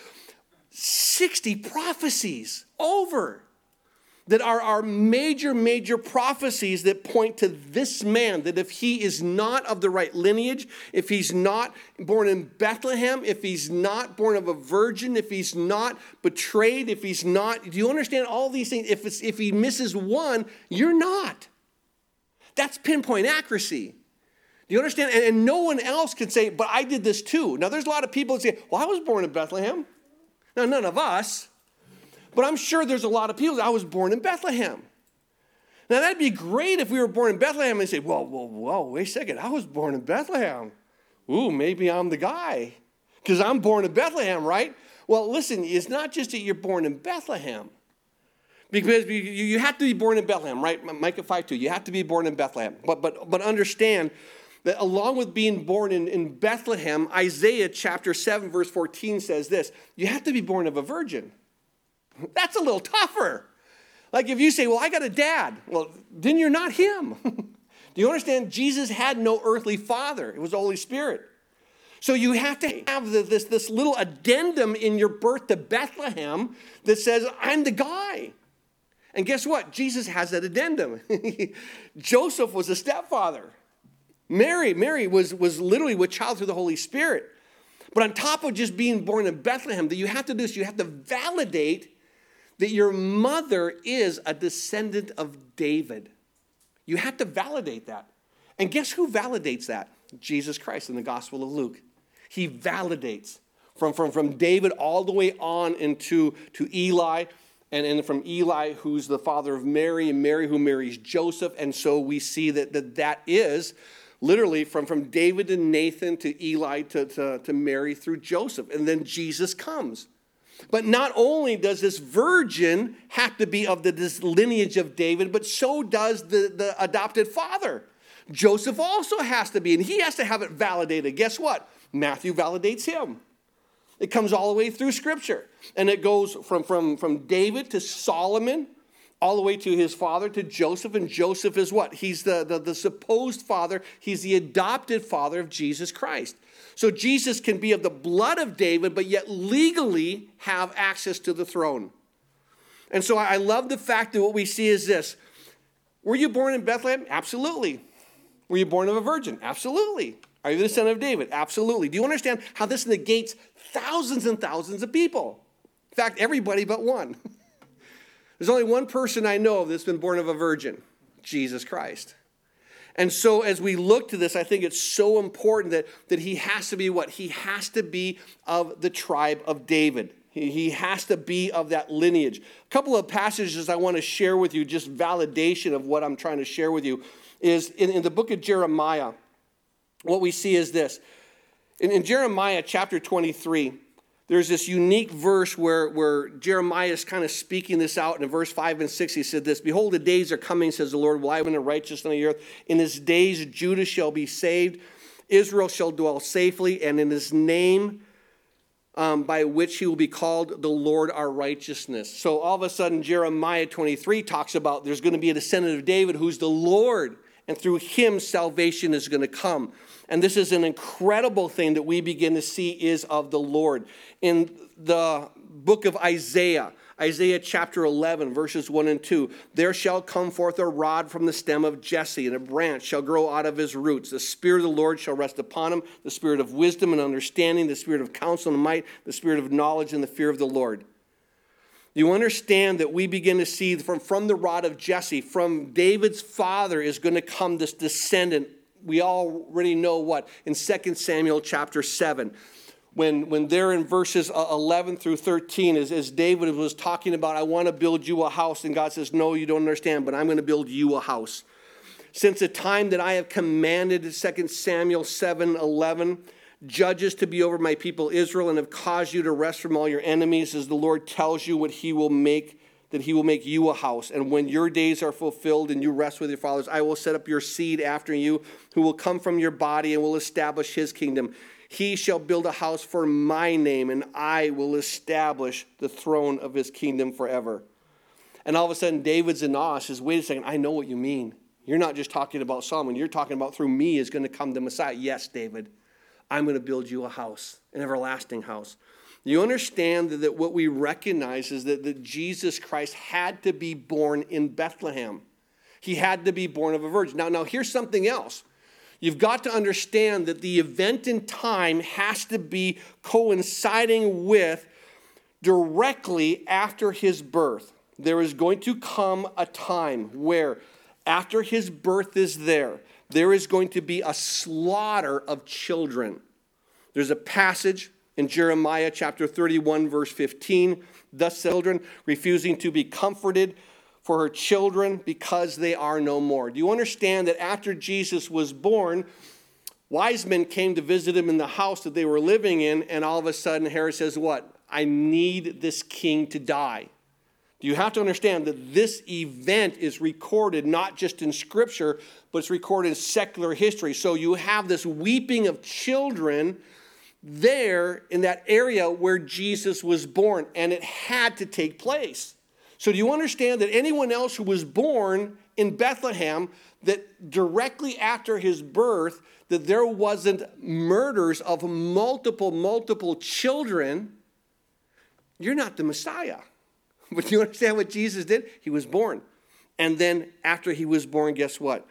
sixty prophecies over. That are our major, major prophecies that point to this man, that if he is not of the right lineage, if he's not born in Bethlehem, if he's not born of a virgin, if he's not betrayed, if he's not, do you understand all these things? If, it's, if he misses one, you're not. That's pinpoint accuracy. Do you understand? And, and no one else can say, but I did this too. Now, there's a lot of people that say, well, I was born in Bethlehem. Now, none of us. But I'm sure there's a lot of people that I was born in Bethlehem. Now, that'd be great if we were born in Bethlehem and say, well, whoa, whoa, wait a second. I was born in Bethlehem. Ooh, maybe I'm the guy because I'm born in Bethlehem, right? Well, listen, it's not just that you're born in Bethlehem. Because you have to be born in Bethlehem, right? Micah five two, you have to be born in Bethlehem. But, but, but understand that along with being born in, in Bethlehem, Isaiah chapter seven, verse fourteen says this, you have to be born of a virgin. That's a little tougher. Like if you say, well, I got a dad. Well, then you're not him. Do you understand? Jesus had no earthly father. It was the Holy Spirit. So you have to have this, this little addendum in your birth to Bethlehem that says, I'm the guy. And guess what? Jesus has that addendum. Joseph was a stepfather. Mary, Mary was, was literally with child through the Holy Spirit. But on top of just being born in Bethlehem, that you have to do is you have to validate that your mother is a descendant of David. You have to validate that. And guess who validates that? Jesus Christ in the Gospel of Luke. He validates from, from, from David all the way on into to Eli, and, and from Eli, who's the father of Mary, and Mary who marries Joseph. And so we see that that, that is literally from, from David to Nathan to Eli to, to, to Mary through Joseph. And then Jesus comes. But not only does this virgin have to be of the this lineage of David, but so does the, the adopted father. Joseph also has to be, and he has to have it validated. Guess what? Matthew validates him. It comes all the way through Scripture. And it goes from, from, from David to Solomon, all the way to his father, to Joseph. And Joseph is what? He's the, the, the supposed father. He's the adopted father of Jesus Christ. So Jesus can be of the blood of David, but yet legally have access to the throne. And so I love the fact that what we see is this. Were you born in Bethlehem? Absolutely. Were you born of a virgin? Absolutely. Are you the son of David? Absolutely. Do you understand how this negates thousands and thousands of people? In fact, everybody but one. There's only one person I know of that's been born of a virgin, Jesus Christ. And so as we look to this, I think it's so important that, that he has to be what? He has to be of the tribe of David. He, he has to be of that lineage. A couple of passages I want to share with you, just validation of what I'm trying to share with you, is in, in the book of Jeremiah, what we see is this. In, in Jeremiah chapter twenty-three, there's this unique verse where, where Jeremiah is kind of speaking this out. And in verse five and six, he said this, "Behold, the days are coming, says the Lord, alive and righteous on the earth. In his days, Judah shall be saved. Israel shall dwell safely. And in his name, um, by which he will be called the Lord our righteousness." So all of a sudden, Jeremiah twenty-three talks about there's going to be a descendant of David who's the Lord. And through him, salvation is going to come. And this is an incredible thing that we begin to see is of the Lord. In the book of Isaiah, Isaiah chapter eleven, verses one and two, "There shall come forth a rod from the stem of Jesse, and a branch shall grow out of his roots. The Spirit of the Lord shall rest upon him, the Spirit of wisdom and understanding, the Spirit of counsel and might, the Spirit of knowledge and the fear of the Lord." You understand that we begin to see from, from the rod of Jesse, from David's father is going to come this descendant. We already know what? In Second Samuel chapter seven. When, when they're in verses eleven through thirteen, as, as David was talking about, "I want to build you a house." And God says, "No, you don't understand, but I'm going to build you a house. Since the time that I have commanded," Second Samuel seven eleven, "judges to be over my people Israel, and have caused you to rest from all your enemies, as the Lord tells you what he will make, that he will make you a house. And when your days are fulfilled and you rest with your fathers, I will set up your seed after you, who will come from your body and will establish his kingdom. He shall build a house for my name, and I will establish the throne of his kingdom forever." And all of a sudden, David's in awe. Says, "Wait a second, I know what you mean. You're not just talking about Solomon. You're talking about through me is going to come the Messiah." "Yes, David. I'm going to build you a house, an everlasting house." You understand that, that what we recognize is that, that Jesus Christ had to be born in Bethlehem. He had to be born of a virgin. Now, now here's something else. You've got to understand that the event in time has to be coinciding with directly after his birth. There is going to come a time where after his birth is there, there is going to be a slaughter of children. There's a passage in Jeremiah chapter thirty-one, verse fifteen. "Thus children refusing to be comforted for her children because they are no more." Do you understand that after Jesus was born, wise men came to visit him in the house that they were living in, and all of a sudden Herod says, "What? I need this king to die." You have to understand that this event is recorded not just in Scripture, but it's recorded in secular history. So you have this weeping of children there in that area where Jesus was born, and it had to take place. So do you understand that anyone else who was born in Bethlehem, that directly after his birth, that there wasn't murders of multiple, multiple children? You're not the Messiah. But do you understand what Jesus did? He was born. And then after he was born, guess what?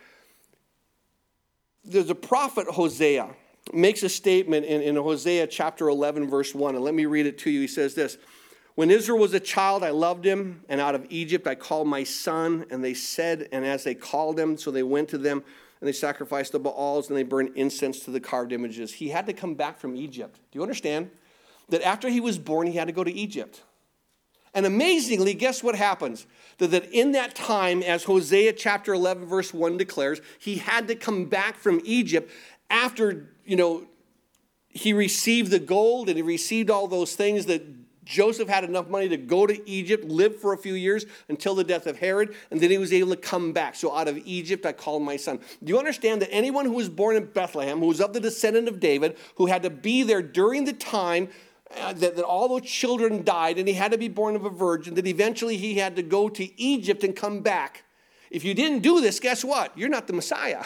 There's a prophet, Hosea, makes a statement in, in Hosea chapter eleven, verse one. And let me read it to you. He says this: "When Israel was a child, I loved him, and out of Egypt I called my son. And they said, and as they called him, so they went to them, and they sacrificed the Baals, and they burned incense to the carved images." He had to come back from Egypt. Do you understand that after he was born, he had to go to Egypt? And amazingly, guess what happens? That, that in that time, as Hosea chapter eleven, verse one declares, he had to come back from Egypt after, you know, he received the gold and he received all those things that Joseph had enough money to go to Egypt, live for a few years until the death of Herod, and then he was able to come back. So out of Egypt, I called my son. Do you understand that anyone who was born in Bethlehem, who was of the descendant of David, who had to be there during the time uh, that, that all those children died, and he had to be born of a virgin, that eventually he had to go to Egypt and come back. If you didn't do this, guess what? You're not the Messiah.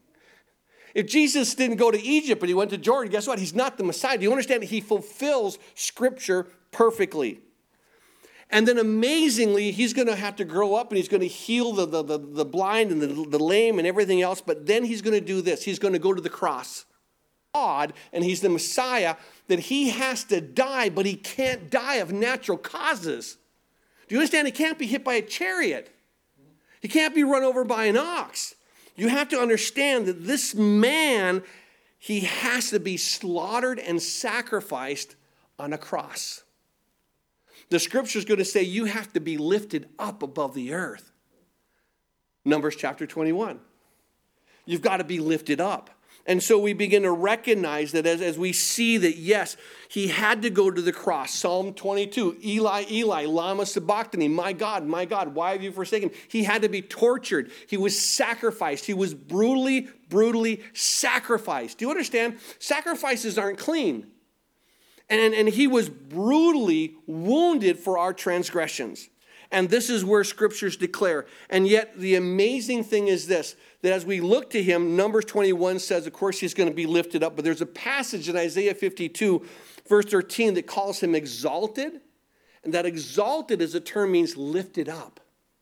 If Jesus didn't go to Egypt, but he went to Jordan, guess what? He's not the Messiah. Do you understand that he fulfills Scripture perfectly? And then amazingly, he's going to have to grow up and he's going to heal the, the, the, the blind and the, the lame and everything else. But then he's going to do this. He's going to go to the cross. God, and he's the Messiah, that he has to die, but he can't die of natural causes. Do you understand? He can't be hit by a chariot. He can't be run over by an ox. You have to understand that this man, he has to be slaughtered and sacrificed on a cross. The scripture is going to say you have to be lifted up above the earth. Numbers chapter twenty-one. You've got to be lifted up. And so we begin to recognize that as, as we see that, yes, he had to go to the cross. Psalm twenty-two, Eli, Eli, lama sabachthani, my God, my God, why have you forsaken me? He had to be tortured. He was sacrificed. He was brutally, brutally sacrificed. Do you understand? Sacrifices aren't clean. And, and he was brutally wounded for our transgressions. And this is where scriptures declare. And yet the amazing thing is this, that as we look to him, Numbers twenty-one says, of course, he's going to be lifted up. But there's a passage in Isaiah fifty-two, verse thirteen, that calls him exalted. And that exalted as a term means lifted up.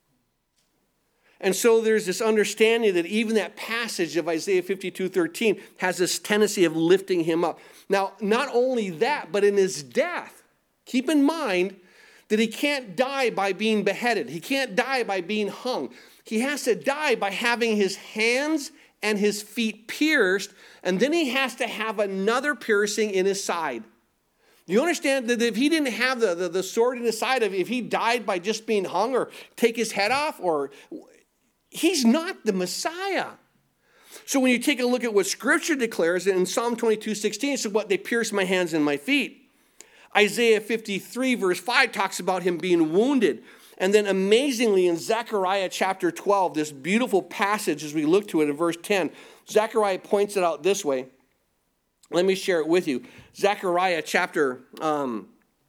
And so there's this understanding that even that passage of Isaiah fifty-two, thirteen has this tendency of lifting him up. Now, not only that, but in his death, keep in mind that he can't die by being beheaded. He can't die by being hung. He has to die by having his hands and his feet pierced, and then he has to have another piercing in his side. Do you understand that if he didn't have the, the, the sword in his side, if he died by just being hung or take his head off, or he's not the Messiah. So when you take a look at what Scripture declares in Psalm twenty-two, sixteen, it says, what? They pierced my hands and my feet. Isaiah fifty-three, verse five, talks about him being wounded. And then amazingly in Zechariah chapter twelve, this beautiful passage as we look to it in verse ten, Zechariah points it out this way. Let me share it with you. Zechariah chapter um,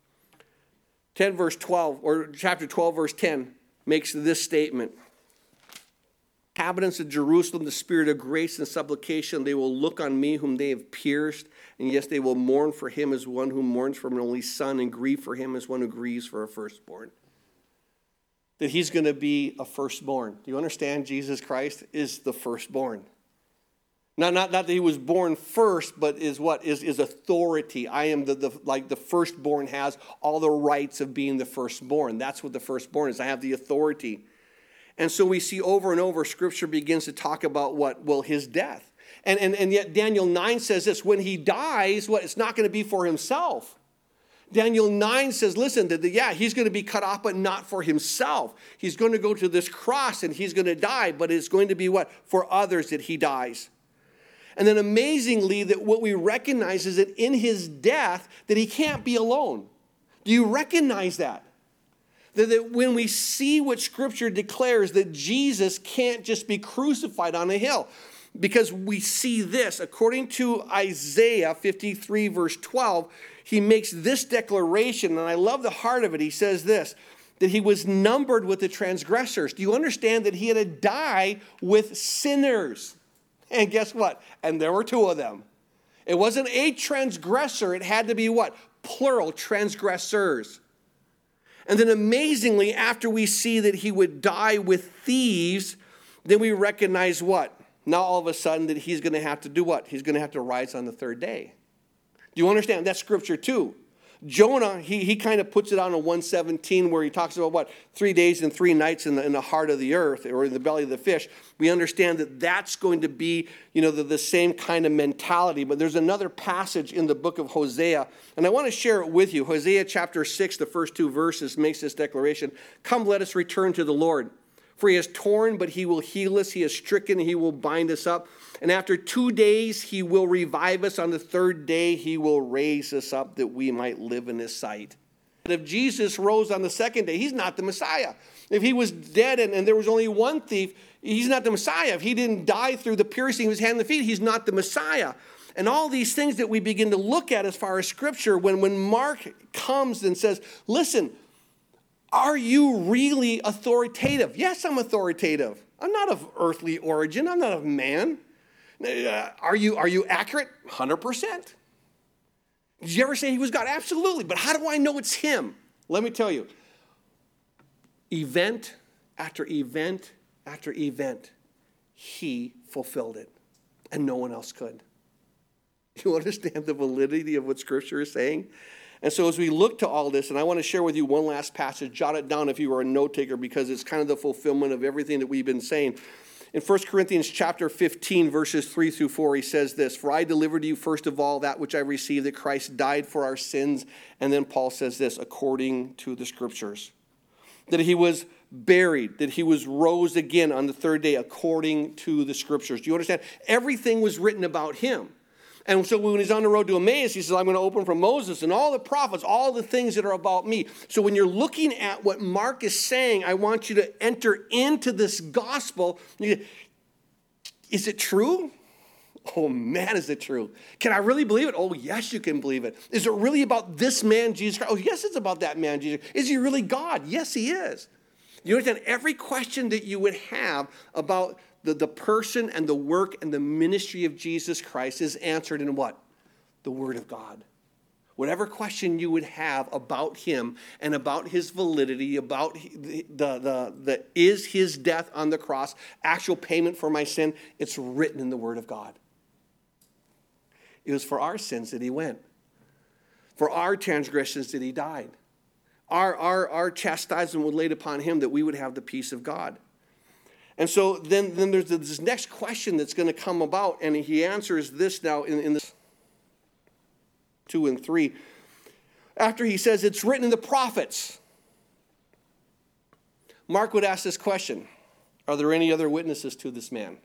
ten, verse twelve, or chapter twelve, verse ten, makes this statement. Inhabitants of Jerusalem, the spirit of grace and supplication, they will look on me whom they have pierced. And yes, they will mourn for him as one who mourns for an only son, and grieve for him as one who grieves for a firstborn. That he's going to be a firstborn. Do you understand? Jesus Christ is the firstborn. Not, not, not that he was born first, but is what? Is, is authority. I am the, the, like the firstborn has all the rights of being the firstborn. That's what the firstborn is. I have the authority. And so we see over and over, Scripture begins to talk about what? Well, his death. And, and, and yet Daniel nine says this, when he dies, what? It's not going to be for himself. Daniel nine says, listen, that the, yeah, he's going to be cut off, but not for himself. He's going to go to this cross and he's going to die, but it's going to be what? For others that he dies. And then amazingly, that what we recognize is that in his death, that he can't be alone. Do you recognize that? That, that when we see what Scripture declares, that Jesus can't just be crucified on a hill. Because we see this, according to Isaiah fifty-three, verse twelve, he makes this declaration, and I love the heart of it. He says this, that he was numbered with the transgressors. Do you understand that he had to die with sinners? And guess what? And there were two of them. It wasn't a transgressor. It had to be what? Plural, transgressors. And then amazingly, after we see that he would die with thieves, then we recognize what? Now all of a sudden that he's going to have to do what? He's going to have to rise on the third day. Do you understand? That's Scripture too. Jonah, he, he kind of puts it on a one seventeen where he talks about what? Three days and three nights in the, in the heart of the earth or in the belly of the fish. We understand that that's going to be, you know, the, the same kind of mentality. But there's another passage in the book of Hosea, and I want to share it with you. Hosea chapter six, the first two verses makes this declaration. Come, let us return to the Lord. For he has torn, but he will heal us. He has stricken, he will bind us up. And after two days, he will revive us. On the third day, he will raise us up that we might live in his sight. If Jesus rose on the second day, he's not the Messiah. If he was dead and, and there was only one thief, he's not the Messiah. If he didn't die through the piercing of his hand and the feet, he's not the Messiah. And all these things that we begin to look at as far as Scripture, when, when Mark comes and says, listen, are you really authoritative? Yes, I'm authoritative. I'm not of earthly origin. I'm not of man. Uh, are you, are you accurate? one hundred percent. Did you ever say he was God? Absolutely. But how do I know it's him? Let me tell you. Event after event after event, he fulfilled it. And no one else could. You understand the validity of what Scripture is saying? And so as we look to all this, and I want to share with you one last passage. Jot it down if you are a note taker, because it's kind of the fulfillment of everything that we've been saying. In First Corinthians chapter fifteen, verses three through four, he says this, for I delivered to you first of all that which I received, that Christ died for our sins. And then Paul says this, according to the Scriptures, that he was buried, that he was rose again on the third day, according to the Scriptures. Do you understand? Everything was written about him. And so when he's on the road to Emmaus, he says, I'm going to open from Moses and all the prophets, all the things that are about me. So when you're looking at what Mark is saying, I want you to enter into this gospel. Is it true? Oh man, is it true? Can I really believe it? Oh yes, you can believe it. Is it really about this man, Jesus Christ? Oh yes, it's about that man, Jesus. Is he really God? Yes, he is. You understand, every question that you would have about The, the person and the work and the ministry of Jesus Christ is answered in what? The Word of God. Whatever question you would have about him and about his validity, about the, the, the, the is his death on the cross, actual payment for my sin, it's written in the Word of God. It was for our sins that he went. For our transgressions that he died. Our, our, our chastisement was laid upon him that we would have the peace of God. And so then, then there's this next question that's going to come about, and he answers this now in, in this two and three. After he says, it's written in the prophets. Mark would ask this question, are there any other witnesses to this man?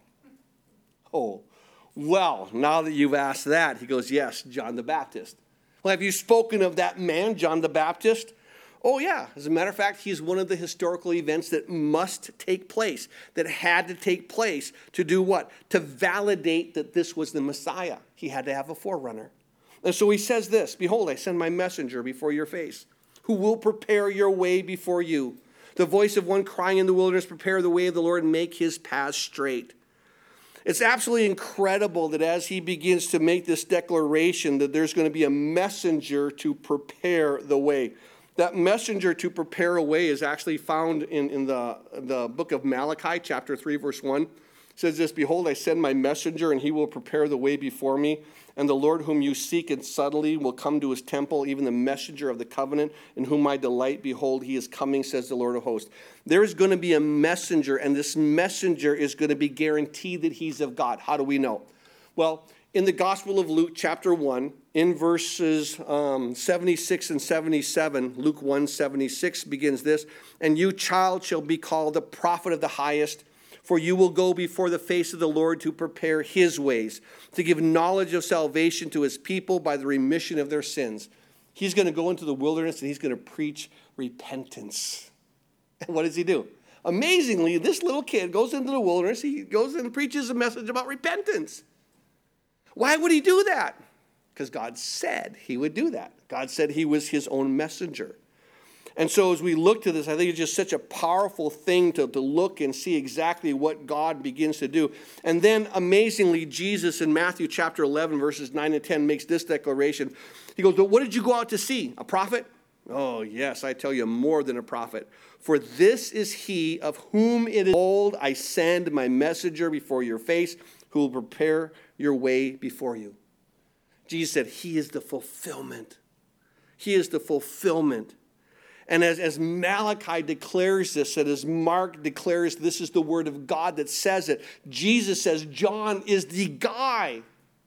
Oh, well, now that you've asked that, he goes, yes, John the Baptist. Well, have you spoken of that man, John the Baptist? Oh, yeah. As a matter of fact, he's one of the historical events that must take place, that had to take place to do what? To validate that this was the Messiah. He had to have a forerunner. And so he says this, behold, I send my messenger before your face, who will prepare your way before you. The voice of one crying in the wilderness, prepare the way of the Lord and make his path straight. It's absolutely incredible that as he begins to make this declaration that there's going to be a messenger to prepare the way. That messenger to prepare a way is actually found in, in the, the book of Malachi, chapter three, verse one. It says this, behold, I send my messenger, and he will prepare the way before me. And the Lord whom you seek and subtly will come to his temple, even the messenger of the covenant, in whom I delight. Behold, he is coming, says the Lord of hosts. There is going to be a messenger, and this messenger is going to be guaranteed that he's of God. How do we know? Well, in the Gospel of Luke, chapter one, in verses um, seventy-six and seventy-seven, Luke one, seventy-six begins this, and you, child, shall be called the prophet of the highest, for you will go before the face of the Lord to prepare his ways, to give knowledge of salvation to his people by the remission of their sins. He's going to go into the wilderness and he's going to preach repentance. And what does he do? Amazingly, this little kid goes into the wilderness, he goes and preaches a message about repentance. Why would he do that? Because God said he would do that. God said he was his own messenger. And so as we look to this, I think it's just such a powerful thing to, to look and see exactly what God begins to do. And then amazingly, Jesus in Matthew chapter eleven, verses nine and ten makes this declaration. He goes, but what did you go out to see? A prophet? Oh, yes, I tell you, more than a prophet. For this is he of whom it is told, I send my messenger before your face, who will prepare your way before you. Jesus said he is the fulfillment. He is the fulfillment. And as, as Malachi declares this, and as Mark declares this is the word of God that says it, Jesus says John is the guy.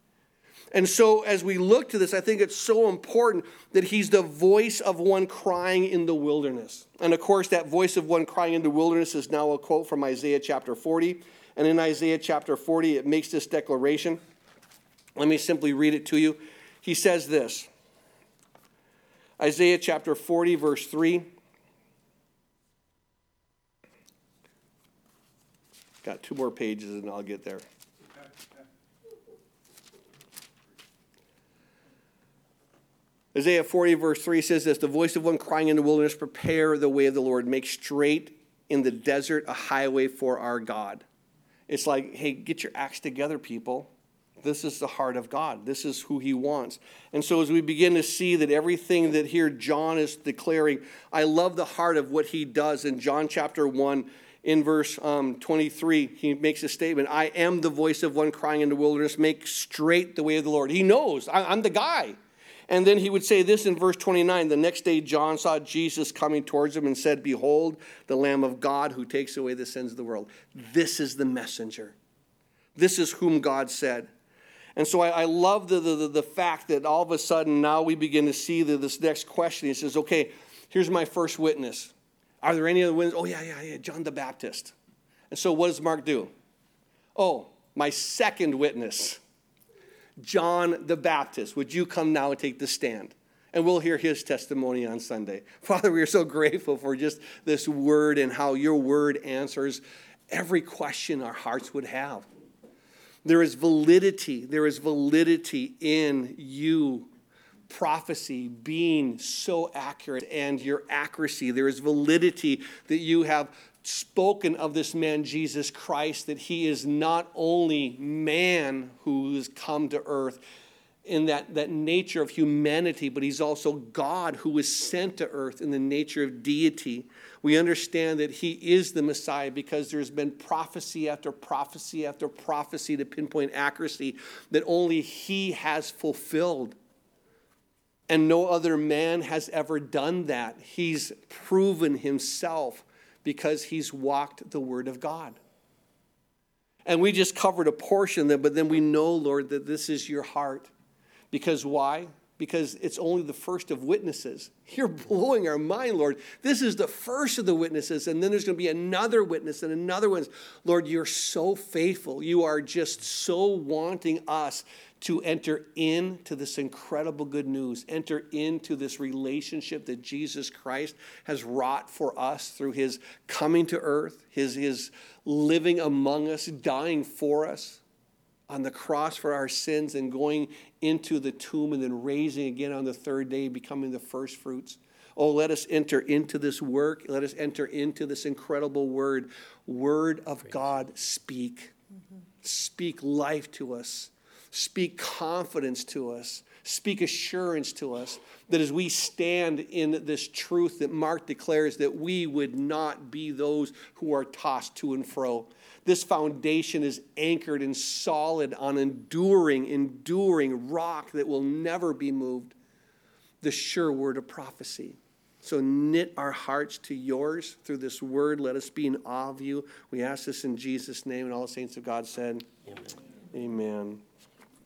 And so as we look to this, I think it's so important that he's the voice of one crying in the wilderness. And of course, that voice of one crying in the wilderness is now a quote from Isaiah chapter forty. And in Isaiah chapter forty, it makes this declaration. Let me simply read it to you. He says this. Isaiah chapter forty, verse three. Got two more pages and I'll get there. Isaiah forty, verse three says this, the voice of one crying in the wilderness, prepare the way of the Lord, make straight in the desert a highway for our God. It's like, hey, get your acts together, people. This is the heart of God. This is who he wants. And so as we begin to see that everything that here John is declaring, I love the heart of what he does in John chapter one, in verse um, twenty-three, he makes a statement, I am the voice of one crying in the wilderness, make straight the way of the Lord. He knows, I, I'm the guy. And then he would say this in verse twenty-nine, the next day John saw Jesus coming towards him and said, behold, the Lamb of God who takes away the sins of the world. This is the messenger. This is whom God said. And so I, I love the, the, the fact that all of a sudden now we begin to see the, this next question. He says, okay, here's my first witness. Are there any other witnesses? Oh, yeah, yeah, yeah, John the Baptist. And so what does Mark do? Oh, my second witness, John the Baptist. Would you come now and take the stand? And we'll hear his testimony on Sunday. Father, we are so grateful for just this word and how your word answers every question our hearts would have. There is validity. There is validity in you. Prophecy being so accurate and your accuracy. There is validity that you have spoken of this man, Jesus Christ, that he is not only man who has come to earth in that, that nature of humanity, but he's also God who was sent to earth in the nature of deity. We understand that he is the Messiah because there's been prophecy after prophecy after prophecy to pinpoint accuracy that only he has fulfilled. And no other man has ever done that. He's proven himself because he's walked the word of God. And we just covered a portion of it, but then we know, Lord, that this is your heart. Because why? Because it's only the first of witnesses. You're blowing our mind, Lord. This is the first of the witnesses, and then there's going to be another witness and another one. Lord, you're so faithful. You are just so wanting us to enter into this incredible good news, enter into this relationship that Jesus Christ has wrought for us through his coming to earth, his, his living among us, dying for us on the cross for our sins and going into the tomb and then raising again on the third day, becoming the first fruits. Oh, let us enter into this work. Let us enter into this incredible word. Word of God, speak. Mm-hmm. Speak life to us. Speak confidence to us. Speak assurance to us that as we stand in this truth that Mark declares that we would not be those who are tossed to and fro. This foundation is anchored and solid on enduring, enduring rock that will never be moved. The sure word of prophecy. So knit our hearts to yours through this word. Let us be in awe of you. We ask this in Jesus' name, and all the saints of God said, Amen. Amen.